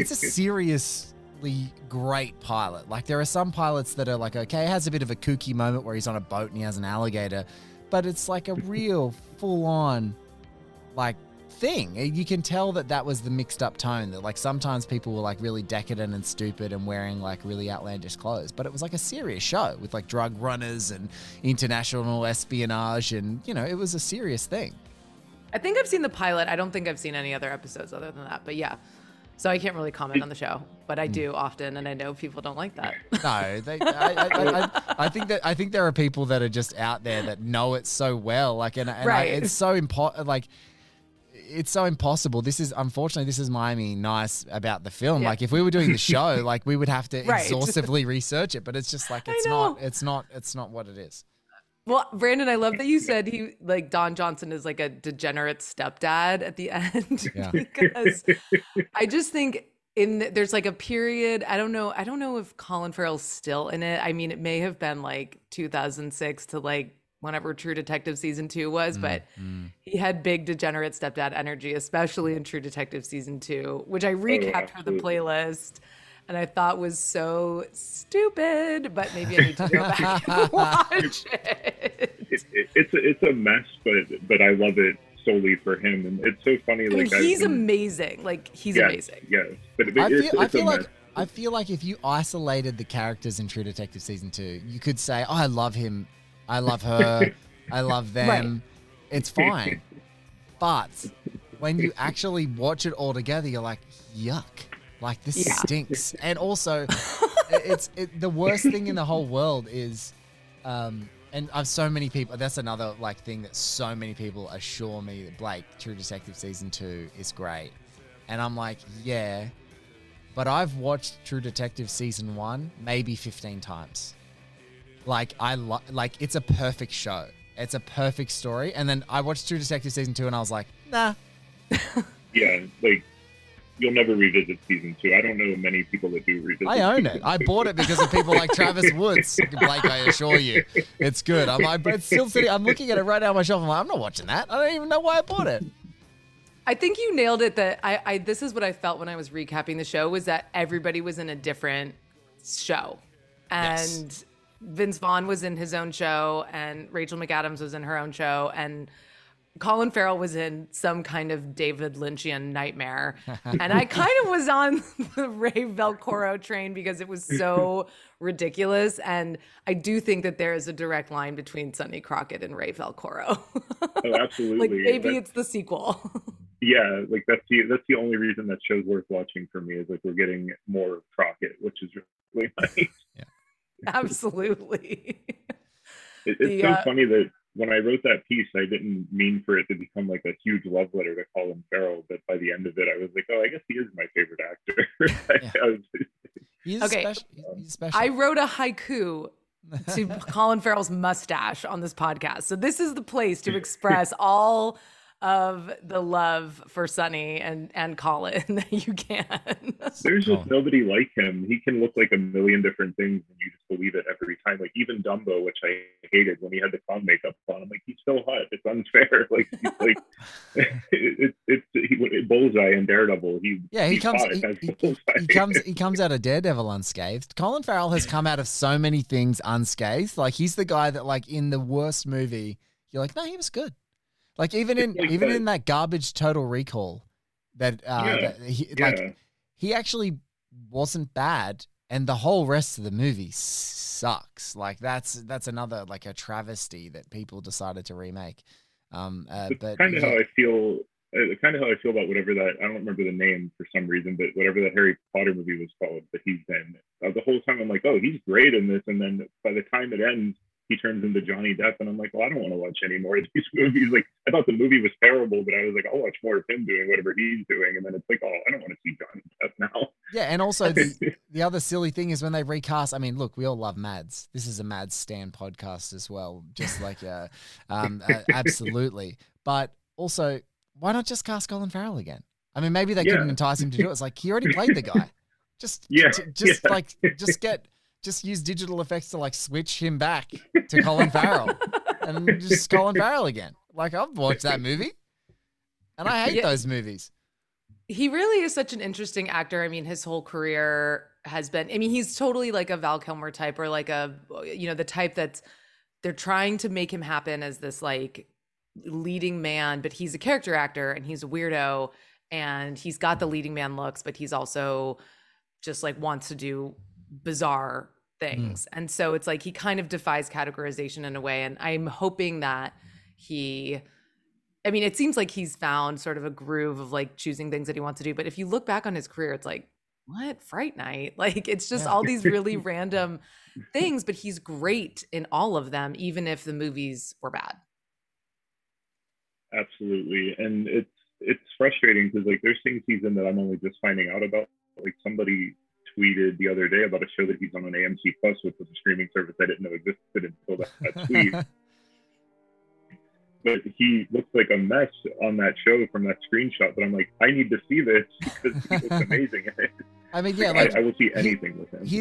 great pilot. Like there are some pilots that are like, okay, it has a bit of a kooky moment where he's on a boat and he has an alligator, but it's like a real full-on like thing. You can tell that was the mixed up tone, that like sometimes people were like really decadent and stupid and wearing like really outlandish clothes, but it was like a serious show with like drug runners and international espionage, and you know, it was a serious thing. I think I've seen the pilot. I don't think I've seen any other episodes other than that, but yeah. So I can't really comment on the show, but I do often, and I know people don't like that. No, I think there are people that are just out there that know it so well, like, it's so it's so impossible. This is Miami Nice about the film. Yeah. Like, if we were doing the show, like, we would have to Right. exhaustively research it, but it's just like it's not what it is. Well, Brandon, I love that you said Don Johnson is like a degenerate stepdad at the end. Yeah. Because I just think there's like a period. I don't know if Colin Farrell's still in it. I mean, it may have been like 2006 to like whenever True Detective season 2 was, but he had big degenerate stepdad energy, especially in True Detective season 2, which I recapped for the playlist. And I thought was so stupid, but maybe I need to go back and watch it. It's a mess, but I love it solely for him, and it's so funny. I mean, he's amazing. Like, he's amazing. Yeah, but I feel like if you isolated the characters in True Detective season 2, you could say, "Oh, I love him, I love her, I love them." Right. It's fine, but when you actually watch it all together, you're like, "Yuck." Like, this stinks. And also, the worst thing in the whole world is, and I've so many people, that's another like thing that so many people assure me that, Blake, True Detective season 2 is great. And I'm like, yeah, but I've watched True Detective season 1 maybe 15 times. Like, it's a perfect show. It's a perfect story. And then I watched True Detective season 2 and I was like, nah. Yeah, like, you'll never revisit season 2. I don't know many people that do revisit. I own it. I bought it because of people like Travis Woods. Blake, I assure you, it's good. It's still sitting. I'm looking at it right now on my shelf. I'm like, I'm not watching that. I don't even know why I bought it. I think you nailed it. That this is what I felt when I was recapping the show, was that everybody was in a different show, and Vince Vaughn was in his own show, and Rachel McAdams was in her own show, and Colin Farrell was in some kind of David Lynchian nightmare. And I kind of was on the Ray Velcoro train because it was so ridiculous. And I do think that there is a direct line between Sonny Crockett and Ray Velcoro. Oh, absolutely. Like, maybe it's the sequel. Yeah, like that's the only reason that show's worth watching for me, is like we're getting more Crockett, which is really nice. Yeah. Absolutely. It's so funny that when I wrote that piece, I didn't mean for it to become like a huge love letter to Colin Farrell, but by the end of it, I was like, oh, I guess he is my favorite actor. He's special. I wrote a haiku to Colin Farrell's mustache on this podcast. So this is the place to express all of the love for Sonny and Colin that you can. There's just nobody like him. He can look like a million different things and you just believe it every time. Like, even Dumbo, which I hated when he had the clown makeup on, I'm like, he's so hot. It's unfair. Like, he's like, it's Bullseye and Daredevil. He comes out of Daredevil unscathed. Colin Farrell has come out of so many things unscathed. Like, he's the guy that, like, in the worst movie, you're like, no, he was good. Like, even in that garbage Total Recall, he actually wasn't bad, and the whole rest of the movie sucks. Like, that's another, like, a travesty that people decided to remake. But kind of how I feel about whatever that, I don't remember the name for some reason, but whatever that Harry Potter movie was called that he's in. The whole time I'm like, oh, he's great in this, and then by the time it ends, he turns into Johnny Depp, and I'm like, well, I don't want to watch any more of these movies. Like, I thought the movie was terrible, but I was like, I'll watch more of him doing whatever he's doing. And then it's like, oh, I don't want to see Johnny Depp now. Yeah, and also the other silly thing is when they recast. I mean, look, we all love Mads. This is a Mads Stan podcast as well, just like absolutely. But also, why not just cast Colin Farrell again? I mean, maybe they couldn't entice him to do it. It's like, he already played the guy. Just use digital effects to, like, switch him back to Colin Farrell and just Colin Farrell again. Like, I've watched that movie and I hate those movies. He really is such an interesting actor. I mean, his whole career has been, I mean, he's totally like a Val Kilmer type, or like the type that's, they're trying to make him happen as this like leading man, but he's a character actor and he's a weirdo and he's got the leading man looks, but he's also just like wants to do bizarre things. And so it's like he kind of defies categorization in a way, and I'm hoping that he I mean, it seems like he's found sort of a groove of like choosing things that he wants to do. But if you look back on his career, it's like, what? Fright Night? Like, it's just all these really random things, but he's great in all of them, even if the movies were bad. Absolutely. And it's frustrating because like there's things he's in that I'm only just finding out about. Like somebody tweeted the other day about a show that he's on AMC Plus, which was a streaming service I didn't know existed until that tweet. But he looks like a mess on that show from that screenshot. But I'm like, I need to see this because he looks amazing in it. I mean, yeah, like, I will see anything with him.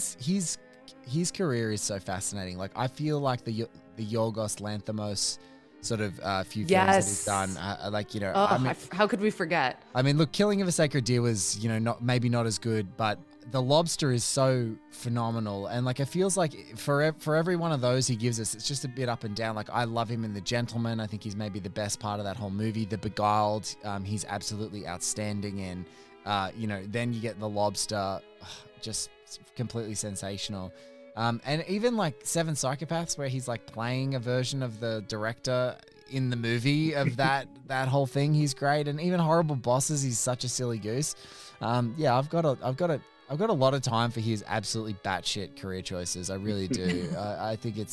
His career is so fascinating. Like I feel like the Yorgos Lanthimos sort of few films that he's done. Like, you know, I mean, how could we forget? I mean, look, Killing of a Sacred Deer was, you know, maybe not as good, but The Lobster is so phenomenal. And like, it feels like for every one of those he gives us, it's just a bit up and down. Like I love him in The Gentleman. I think he's maybe the best part of that whole movie. The Beguiled, he's absolutely outstanding in. You know, then you get The Lobster, just completely sensational. And even like Seven Psychopaths, where he's like playing a version of the director in the movie of that whole thing, he's great. And even Horrible Bosses, he's such a silly goose. Yeah, I've got a lot of time for his absolutely batshit career choices. I really do. I think he's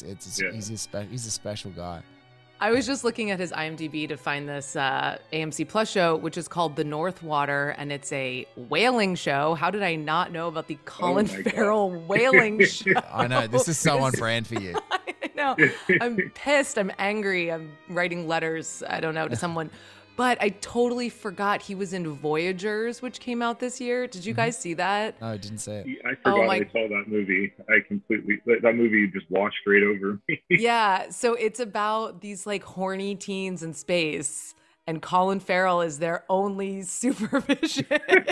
a special guy. I was just looking at his IMDb to find this AMC Plus show, which is called The North Water, and it's a whaling show. How did I not know about the Colin Farrell whaling show? I know, this is so on brand for you. I know. I'm pissed. I'm angry. I'm writing letters, I don't know, to someone. But I totally forgot he was in Voyagers, which came out this year. Did you guys see that? No, I didn't see it. I forgot I saw that movie. That movie just washed right over me. Yeah, so it's about these like horny teens in space, and Colin Farrell is their only supervision.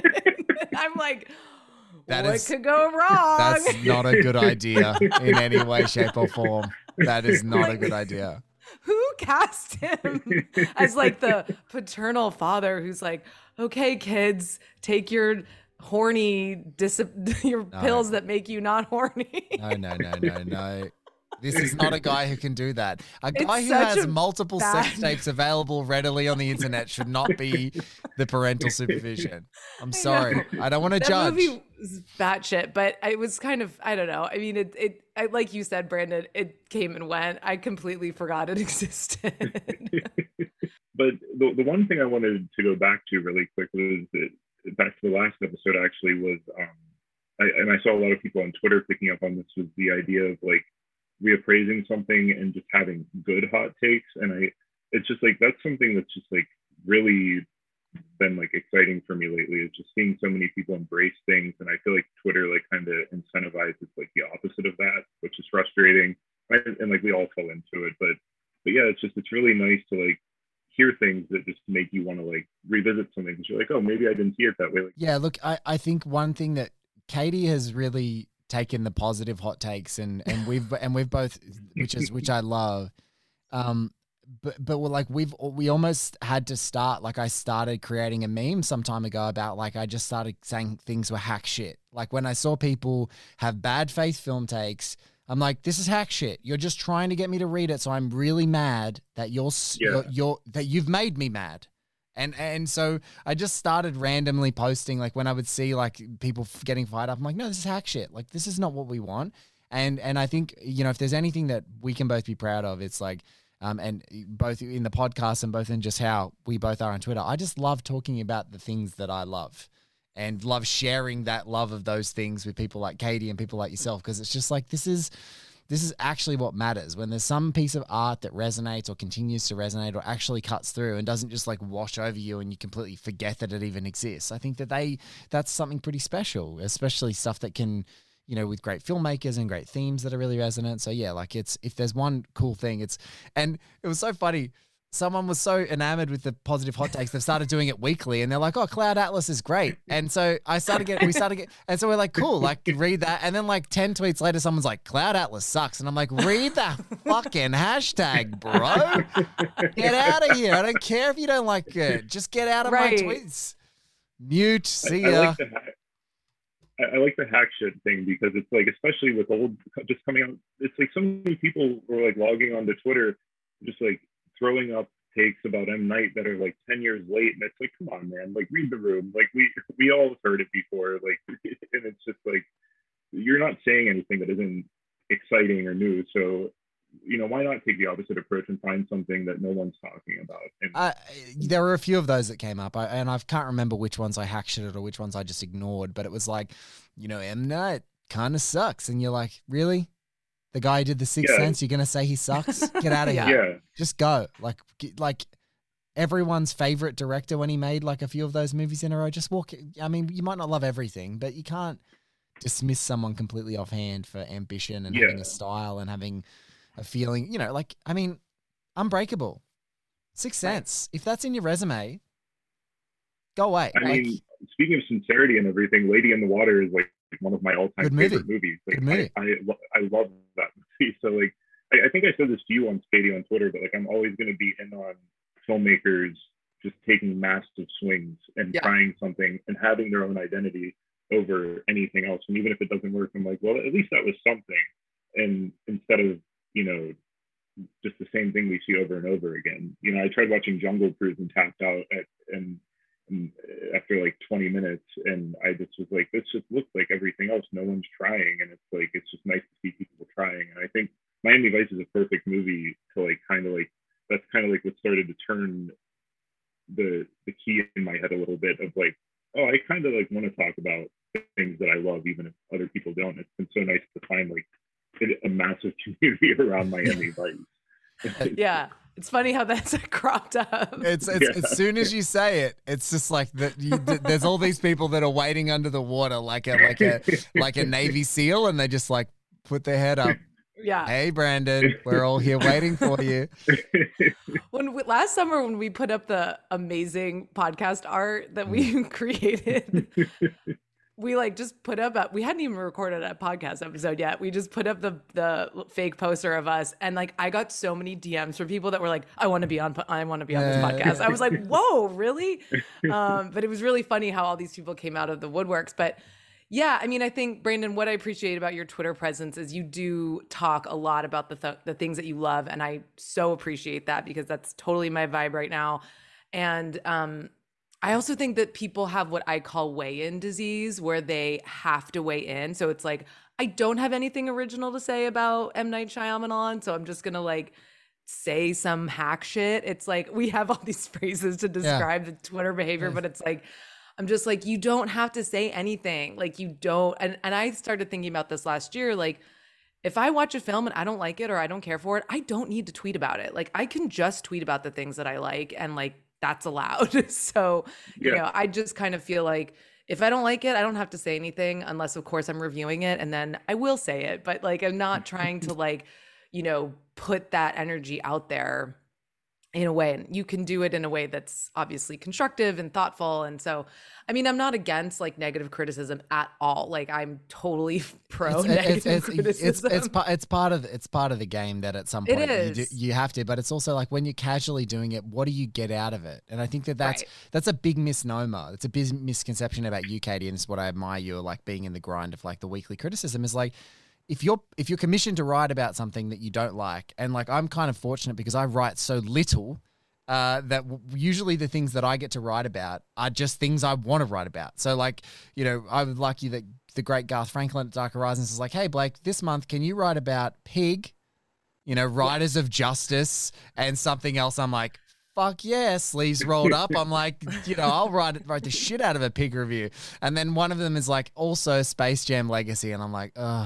I'm like, what could go wrong? That's not a good idea in any way, shape, or form. That is not a good idea. Who cast him as like the paternal father who's like, okay, kids, take your horny pills that make you not horny? No. This is not a guy who can do that. A guy who has multiple sex tapes available readily on the internet should not be the parental supervision. I'm sorry. I don't want to judge. That movie was batshit, but it was kind of, I don't know. I mean, I, like you said, Brandon, it came and went. I completely forgot it existed. But the one thing I wanted to go back to really quick was back to the last episode actually was, and I saw a lot of people on Twitter picking up on this, was the idea of like, reappraising something and just having good hot takes. And it's just like, that's something that's just like really been like exciting for me lately, is just seeing so many people embrace things. And I feel like Twitter like kind of incentivizes like the opposite of that, which is frustrating. And like we all fall into it, but yeah, it's really nice to like hear things that just make you want to like revisit something, because you're like, oh, maybe I didn't see it that way. Yeah, look, I think one thing that Katie has really taken the positive hot takes and we've both, which I love. But we're like, we almost had to start, like I started creating a meme some time ago about like, I just started saying things were hack shit. Like when I saw people have bad faith film takes, I'm like, this is hack shit. You're just trying to get me to read it. So I'm really mad that that you've made me mad. And so I just started randomly posting, like when I would see like people getting fired up, I'm like, no, this is hack shit. Like this is not what we want. And I think, you know, if there's anything that we can both be proud of, it's like, and both in the podcast and both in just how we both are on Twitter, I just love talking about the things that I love and love sharing that love of those things with people like Katie and people like yourself. Cause it's just like, this is actually what matters. When there's some piece of art that resonates or continues to resonate or actually cuts through and doesn't just like wash over you and you completely forget that it even exists. I think that that's something pretty special, especially stuff that can, you know, with great filmmakers and great themes that are really resonant. So yeah, like if there's one cool thing, and it was so funny. Someone was so enamored with the positive hot takes, they've started doing it weekly, and they're like, "Oh, Cloud Atlas is great." And so we started getting, and so we're like, "Cool, like read that." And then like 10 tweets later, someone's like, "Cloud Atlas sucks," and I'm like, "Read that fucking hashtag, bro. Get out of here. I don't care if you don't like it. Just get out of my tweets. Mute. See ya." I like the hack shit thing, because it's like, especially with old just coming out, it's like so many people were like logging onto Twitter, just like throwing up takes about M. Night that are like 10 years late, and it's like, come on, man, like read the room. Like we all heard it before. Like, and it's just like you're not saying anything that isn't exciting or new. So, you know, why not take the opposite approach and find something that no one's talking about? And there were a few of those that came up, and I can't remember which ones I hack-shitted or which ones I just ignored, but it was like, you know, M. Night kind of sucks. And you're like, really? The guy who did The Sixth Sense, you're going to say he sucks? Get out of here. Yeah. Just go. Like everyone's favorite director when he made like a few of those movies in a row, just walk. I mean, you might not love everything, but you can't dismiss someone completely offhand for ambition and having a style and having a feeling, you know, like, I mean, Unbreakable, Sixth Sense. If that's in your resume, go away. I mean, speaking of sincerity and everything, Lady in the Water is like one of my all-time favorite movies. Like, I love that movie. So like, I think I said this to you on Spady on Twitter, but like, I'm always going to be in on filmmakers just taking massive swings and trying something and having their own identity over anything else. And even if it doesn't work, I'm like, well, at least that was something. And instead of, you know, just the same thing we see over and over again. You know, I tried watching Jungle Cruise and tapped out and after like 20 minutes, and I just was like, this just looks like everything else. No one's trying, and it's like, it's just nice to see people trying. And I think Miami Vice is a perfect movie to like kind of like, that's kind of like what started to turn the key in my head a little bit of like, oh, I kind of like want to talk about things that I love, even if other people don't. It's been so nice to find like a massive community around Miami Vice. Yeah. It's funny how that's cropped up. It's as soon as you say it, it's just like there's all these people that are waiting under the water like a Navy SEAL, and they just like put their head up. Yeah. Hey, Brandon, we're all here waiting for you. Last summer when we put up the amazing podcast art that we created, we like just put up we hadn't even recorded a podcast episode yet. We just put up the fake poster of us, and like I got so many DMs from people that were like, I want to be on this podcast. I was like, whoa, really? But it was really funny how all these people came out of the woodworks. But yeah, I mean, I think, Brandon, what I appreciate about your Twitter presence is you do talk a lot about the things that you love, and I so appreciate that because that's totally my vibe right now. And I also think that people have what I call weigh-in disease, where they have to weigh in. So it's like, I don't have anything original to say about M. Night Shyamalan, so I'm just going to like say some hack shit. It's like, we have all these phrases to describe the Twitter behavior, but it's like, I'm just like, you don't have to say anything. Like you don't. And I started thinking about this last year. Like if I watch a film and I don't like it or I don't care for it, I don't need to tweet about it. Like I can just tweet about the things that I like, and like, that's allowed. So, you know, I just kind of feel like if I don't like it, I don't have to say anything unless of course I'm reviewing it, and then I will say it. But like, I'm not trying to like, you know, put that energy out there in a way, and you can do it in a way that's obviously constructive and thoughtful. And so, I mean, I'm not against like negative criticism at all. Like I'm totally pro negative criticism. It's part of the game that at some point you have to, but it's also like when you're casually doing it, what do you get out of it? And I think that's a big misnomer. It's a big misconception about you, Katie, and it's what I admire you, like being in the grind of like the weekly criticism is like, if you're commissioned to write about something that you don't like, and like I'm kind of fortunate because I write so little that usually the things that I get to write about are just things I want to write about. So like, you know, I was lucky that the great Garth Franklin at Dark Horizons is like, hey Blake, this month can you write about Pig, you know, Riders of Justice and something else? I'm like, fuck yeah, sleeves rolled up. I'm like, you know, I'll write the shit out of a Pig review. And then one of them is like also Space Jam Legacy, and I'm like, ugh.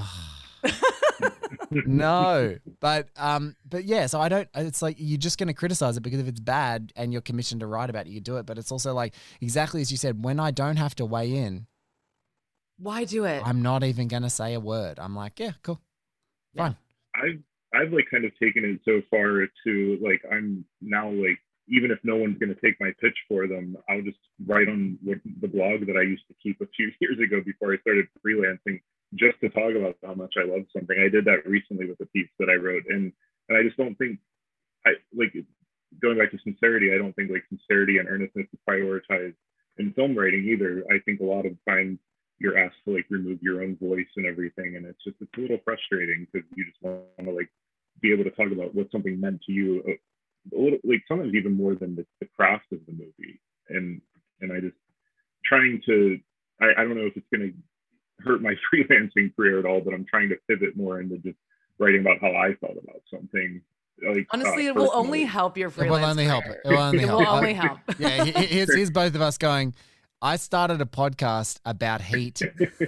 No, but yeah, so I don't, it's like you're just going to criticize it because if it's bad and you're commissioned to write about it, you do it. But it's also like exactly as you said, when I don't have to weigh in, why do it? I'm not even going to say a word. I'm like, yeah, cool, fine. I've like kind of taken it so far to like, I'm now like, even if no one's going to take my pitch for them, I'll just write on the blog that I used to keep a few years ago before I started freelancing, just to talk about how much I love something. I did that recently with a piece that I wrote, and I just don't think, I like going back to sincerity, I don't think like sincerity and earnestness is prioritized in film writing either. I think a lot of times you're asked to like remove your own voice and everything, and it's a little frustrating because you just want to like be able to talk about what something meant to you a little, like sometimes even more than the craft of the movie. And I just trying to, I don't know if it's going to hurt my freelancing career at all, but I'm trying to pivot more into just writing about how I felt about something. Like, honestly, it will only help your freelance. It will only help. career. It will only help. It will only help. Yeah, here's both of us going, I started a podcast about heat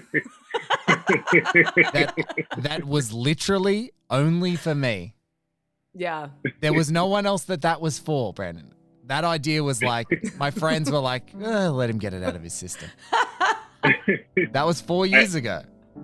that was literally only for me. Yeah. There was no one else that was for, Brandon. That idea was like, my friends were like, let him get it out of his system. That was 4 years ago.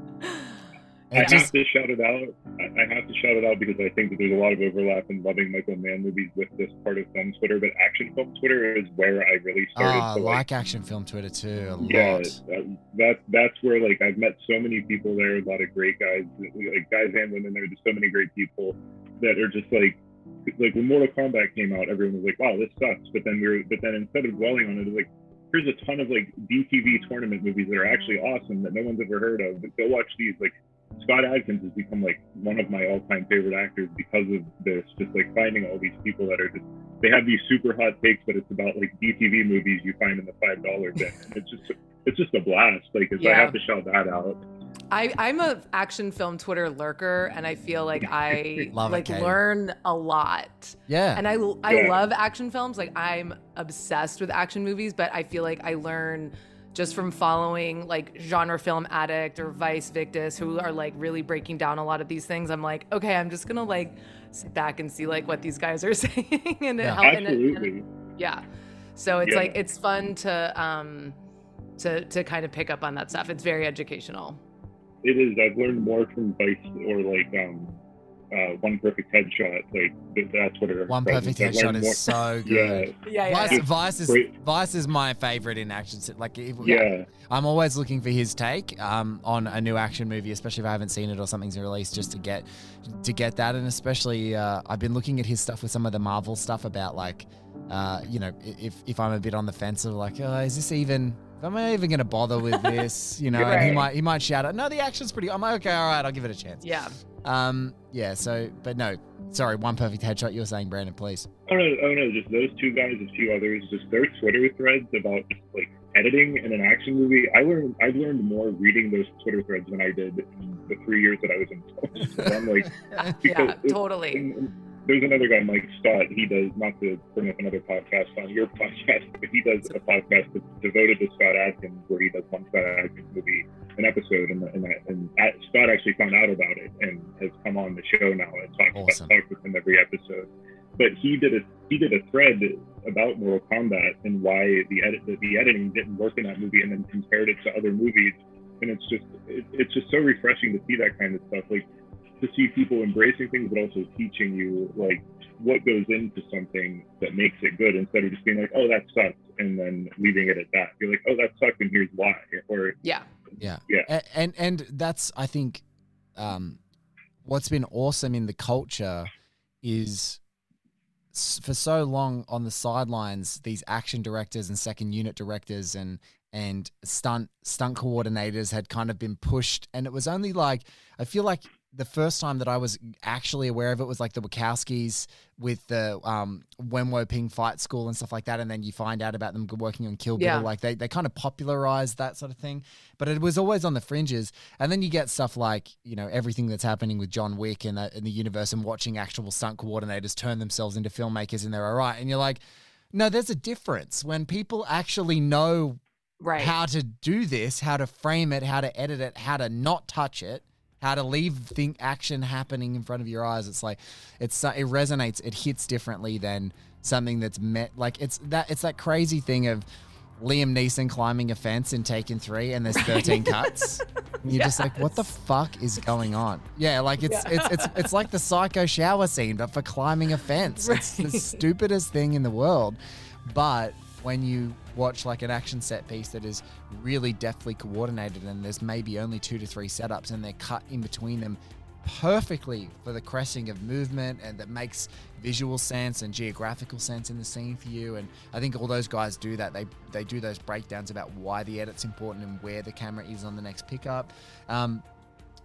I have to shout it out. I have to shout it out because I think that there's a lot of overlap in loving Michael Mann movies with this part of film Twitter, but action film Twitter is where I really started. I like action film Twitter too a lot. Yeah, that's where like I've met so many people there, a lot of great guys, like guys and women. There's so many great people that are just like when Mortal Kombat came out, everyone was like, "Wow, this sucks." But then instead of dwelling on it, it's like, here's a ton of like DTV tournament movies that are actually awesome that no one's ever heard of. But go watch these. Like Scott Adkins has become like one of my all-time favorite actors because of this. Just like finding all these people that are just, they have these super hot takes, but it's about like DTV movies you find in the $5 bin. It's just a blast. Like, I have to shout that out. I'm a action film Twitter lurker, and I feel like I Katie. learn a lot. Yeah. And I love action films. Like, I'm obsessed with action movies, but I feel like I learn just from following like Genre Film Addict or Vice Victus, who are like really breaking down a lot of these things. I'm like, okay, I'm just gonna like sit back and see like what these guys are saying, and it helps. Absolutely. Yeah. So it's like, it's fun to kind of pick up on that stuff. It's very educational. It is. I've learned more from Vice or like One Perfect Headshot. Like that's what it. One Perfect Headshot is so good. Yeah. Vice is my favorite in action. Like, I'm always looking for his take on a new action movie, especially if I haven't seen it or something's released, just to get that. And especially, I've been looking at his stuff with some of the Marvel stuff about like, if I'm a bit on the fence of like, is this even? Am I even going to bother with this? You know, Right. and he might shout out, no, the action's pretty. I'm like, okay, all right, I'll give it a chance. Yeah. So, but no, sorry, One Perfect Headshot. You were saying, Brandon, please. Oh no, just those two guys, a few others, just their Twitter threads about just like editing in an action movie. I've learned more reading those Twitter threads than I did in the 3 years that I was in film. So I'm like, Yeah, totally. And there's another guy, Mike Scott. He does, not to bring up another podcast on your podcast, but he does a podcast that's devoted to Scott Adkins, where he does one Scott Adkins movie, an episode, and Scott actually found out about it and has come on the show now and talks with him every episode. But he did a thread about Mortal Kombat and why the editing didn't work in that movie, and then compared it to other movies. And it's just so refreshing to see that kind of stuff. Like, to see people embracing things, but also teaching you like what goes into something that makes it good, instead of just being like, oh, that sucks, and then leaving it at that. You're like, oh, that sucks, and here's why. Or yeah. And that's, I think, what's been awesome in the culture is, for so long on the sidelines, these action directors and second unit directors and stunt coordinators had kind of been pushed, and it was only like, I feel like the first time that I was actually aware of it was like the Wachowskis with the Wenwo Ping Fight School and stuff like that, and then you find out about them working on Kill Bill. Yeah. Like they kind of popularized that sort of thing, but it was always on the fringes. And then you get stuff like, everything that's happening with John Wick in the universe, and watching actual stunt coordinators turn themselves into filmmakers in their own right. And you're like, no, there's a difference when people actually know how to do this, how to frame it, how to edit it, how to not touch it, how to leave action happening in front of your eyes. It's like, it resonates, it hits differently than something that's met. Like, it's that crazy thing of Liam Neeson climbing a fence in Taken 3 and there's 13 cuts. And you're just like, what the fuck is going on? Yeah, like it's like the Psycho shower scene, but for climbing a fence. Right. It's the stupidest thing in the world. But when you watch like an action set piece that is really deftly coordinated, and there's maybe only 2 to 3 setups, and they're cut in between them perfectly for the cresting of movement, and that makes visual sense and geographical sense in the scene for you. And I think all those guys do that. They do those breakdowns about why the edit's important and where the camera is on the next pickup.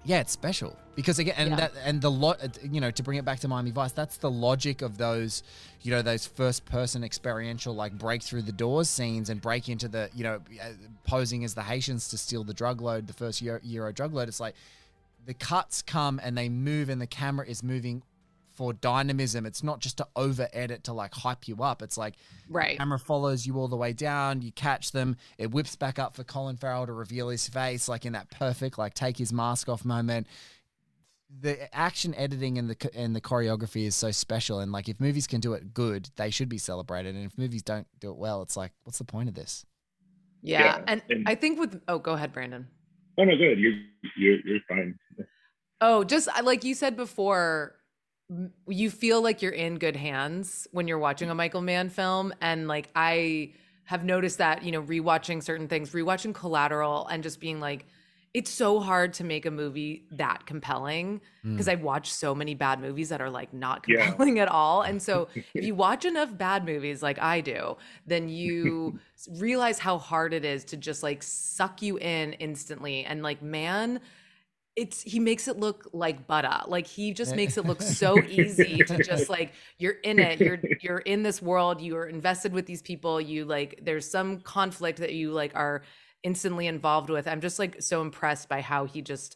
Yeah, it's special because again, and to bring it back to Miami Vice, that's the logic of those, those first person experiential like break through the doors scenes and break into the, posing as the Haitians to steal the drug load, the first Euro drug load. It's like the cuts come and they move and the camera is moving for dynamism. It's not just to over edit to like hype you up. It's like the camera follows you all the way down. You catch them. It whips back up for Colin Farrell to reveal his face, like in that perfect like take his mask off moment. The action editing and the choreography is so special. And like if movies can do it good, they should be celebrated. And if movies don't do it well, it's like, what's the point of this? Yeah, and I think go ahead, Brandon. Oh no, good. You're fine. Oh, just like you said before, you feel like you're in good hands when you're watching a Michael Mann film. And like, I have noticed that, rewatching certain things, rewatching Collateral and just being like, it's so hard to make a movie that compelling because I've watched so many bad movies that are like not compelling at all. And so if you watch enough bad movies like I do, then you realize how hard it is to just like suck you in instantly. And like, Mann, he makes it look like butter. Like he just makes it look so easy to just like, you're in it, you're in this world, you're invested with these people, you like, there's some conflict that you like are instantly involved with. I'm just like so impressed by how he just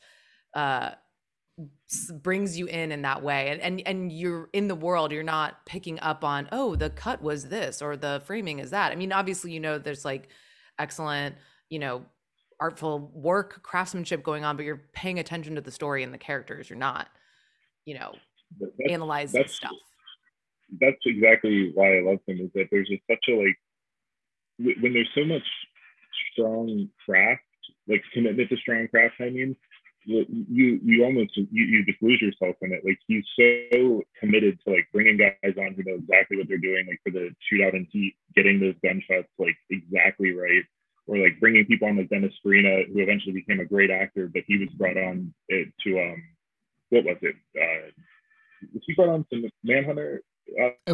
brings you in that way. And you're in the world, you're not picking up on, oh, the cut was this or the framing is that. I mean, obviously, there's like excellent, artful work, craftsmanship going on, but you're paying attention to the story and the characters. You're not, analyzing stuff. That's exactly why I love him, is that there's such a like, when there's so much strong craft, like commitment to strong craft, I mean, you almost you just lose yourself in it. Like he's so committed to like bringing guys on who know exactly what they're doing, like for the shootout and heat, getting those gunshots like exactly right, or like bringing people on like Dennis Farina, who eventually became a great actor, but he was brought on to what was it? Was he brought on to Manhunter? He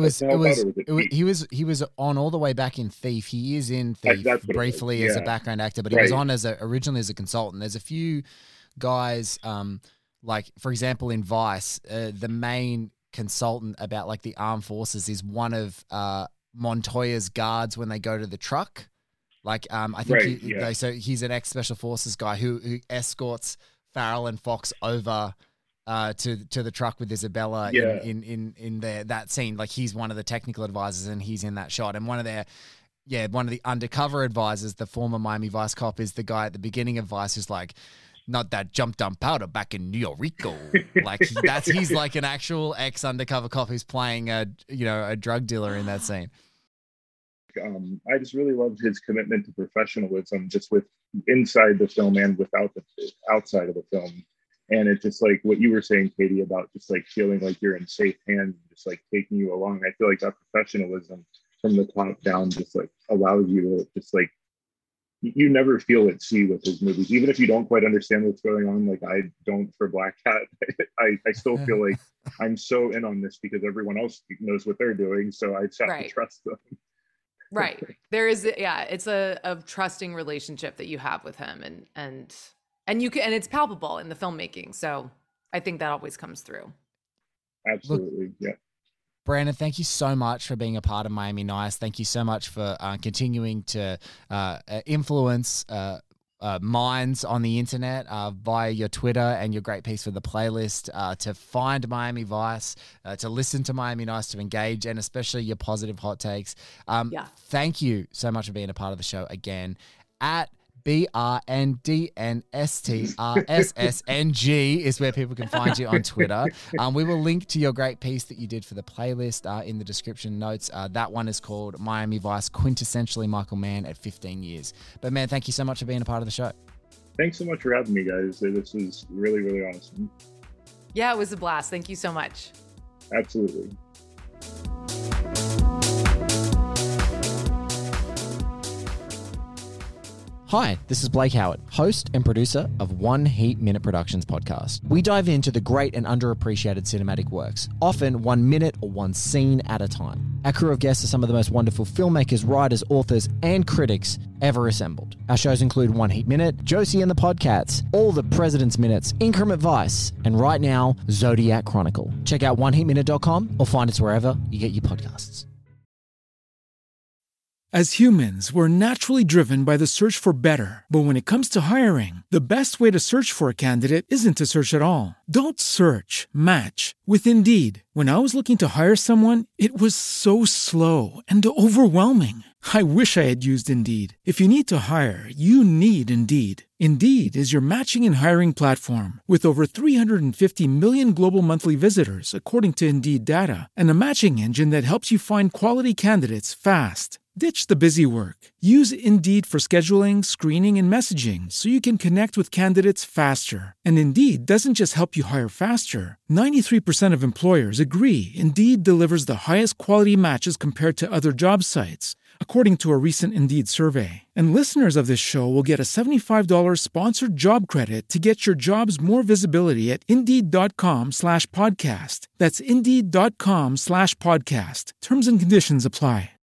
was on all the way back in Thief. He is in Thief briefly as a background actor, but he was on originally as a consultant. There's a few guys, like for example in Vice, the main consultant about like the armed forces is one of Montoya's guards when they go to the truck. Like I think so he's an ex-special forces guy who escorts Farrell and Fox over to the truck with Isabella in that scene. Like he's one of the technical advisors and he's in that shot. And one of the undercover advisors, the former Miami Vice cop, is the guy at the beginning of Vice who's like, not that jumped on powder back in New Rico. Like he's like an actual ex-undercover cop who's playing a drug dealer in that scene. I just really loved his commitment to professionalism, just with inside the film and outside of the film. And it's just like what you were saying, Katie, about just like feeling like you're in safe hands, just like taking you along. I feel like that professionalism from the top down just like allows you to just like, you never feel at sea with his movies, even if you don't quite understand what's going on. Like I don't for Black Cat. I still feel like I'm so in on this because everyone else knows what they're doing. So I just have to trust them. Right. There is, it's a trusting relationship that you have with him and you can, and it's palpable in the filmmaking. So I think that always comes through. Absolutely. Yeah. Brandon, thank you so much for being a part of Miami Nice. Thank you so much for continuing to influence minds on the internet via your Twitter and your great piece for the playlist, to find Miami Vice, to listen to Miami Nice, to engage, and especially your positive hot takes. Thank you so much for being a part of the show again. At BRNDNSTRSSNG is where people can find you on Twitter. We will link to your great piece that you did for the playlist in the description notes. That one is called Miami Vice, Quintessentially Michael Mann at 15 years. But man, thank you so much for being a part of the show. Thanks so much for having me, guys. This was really, really awesome. Yeah, it was a blast. Thank you so much. Absolutely. Hi, this is Blake Howard, host and producer of One Heat Minute Productions podcast. We dive into the great and underappreciated cinematic works, often 1 minute or one scene at a time. Our crew of guests are some of the most wonderful filmmakers, writers, authors, and critics ever assembled. Our shows include One Heat Minute, Josie and the Podcats, All the President's Minutes, Increment Vice, and right now, Zodiac Chronicle. Check out oneheatminute.com or find us wherever you get your podcasts. As humans, we're naturally driven by the search for better. But when it comes to hiring, the best way to search for a candidate isn't to search at all. Don't search, match with Indeed. When I was looking to hire someone, it was so slow and overwhelming. I wish I had used Indeed. If you need to hire, you need Indeed. Indeed is your matching and hiring platform with over 350 million global monthly visitors, according to Indeed data, and a matching engine that helps you find quality candidates fast. Ditch the busy work. Use Indeed for scheduling, screening, and messaging so you can connect with candidates faster. And Indeed doesn't just help you hire faster. 93% of employers agree Indeed delivers the highest quality matches compared to other job sites, according to a recent Indeed survey. And listeners of this show will get a $75 sponsored job credit to get your jobs more visibility at Indeed.com/podcast. That's Indeed.com/podcast. Terms and conditions apply.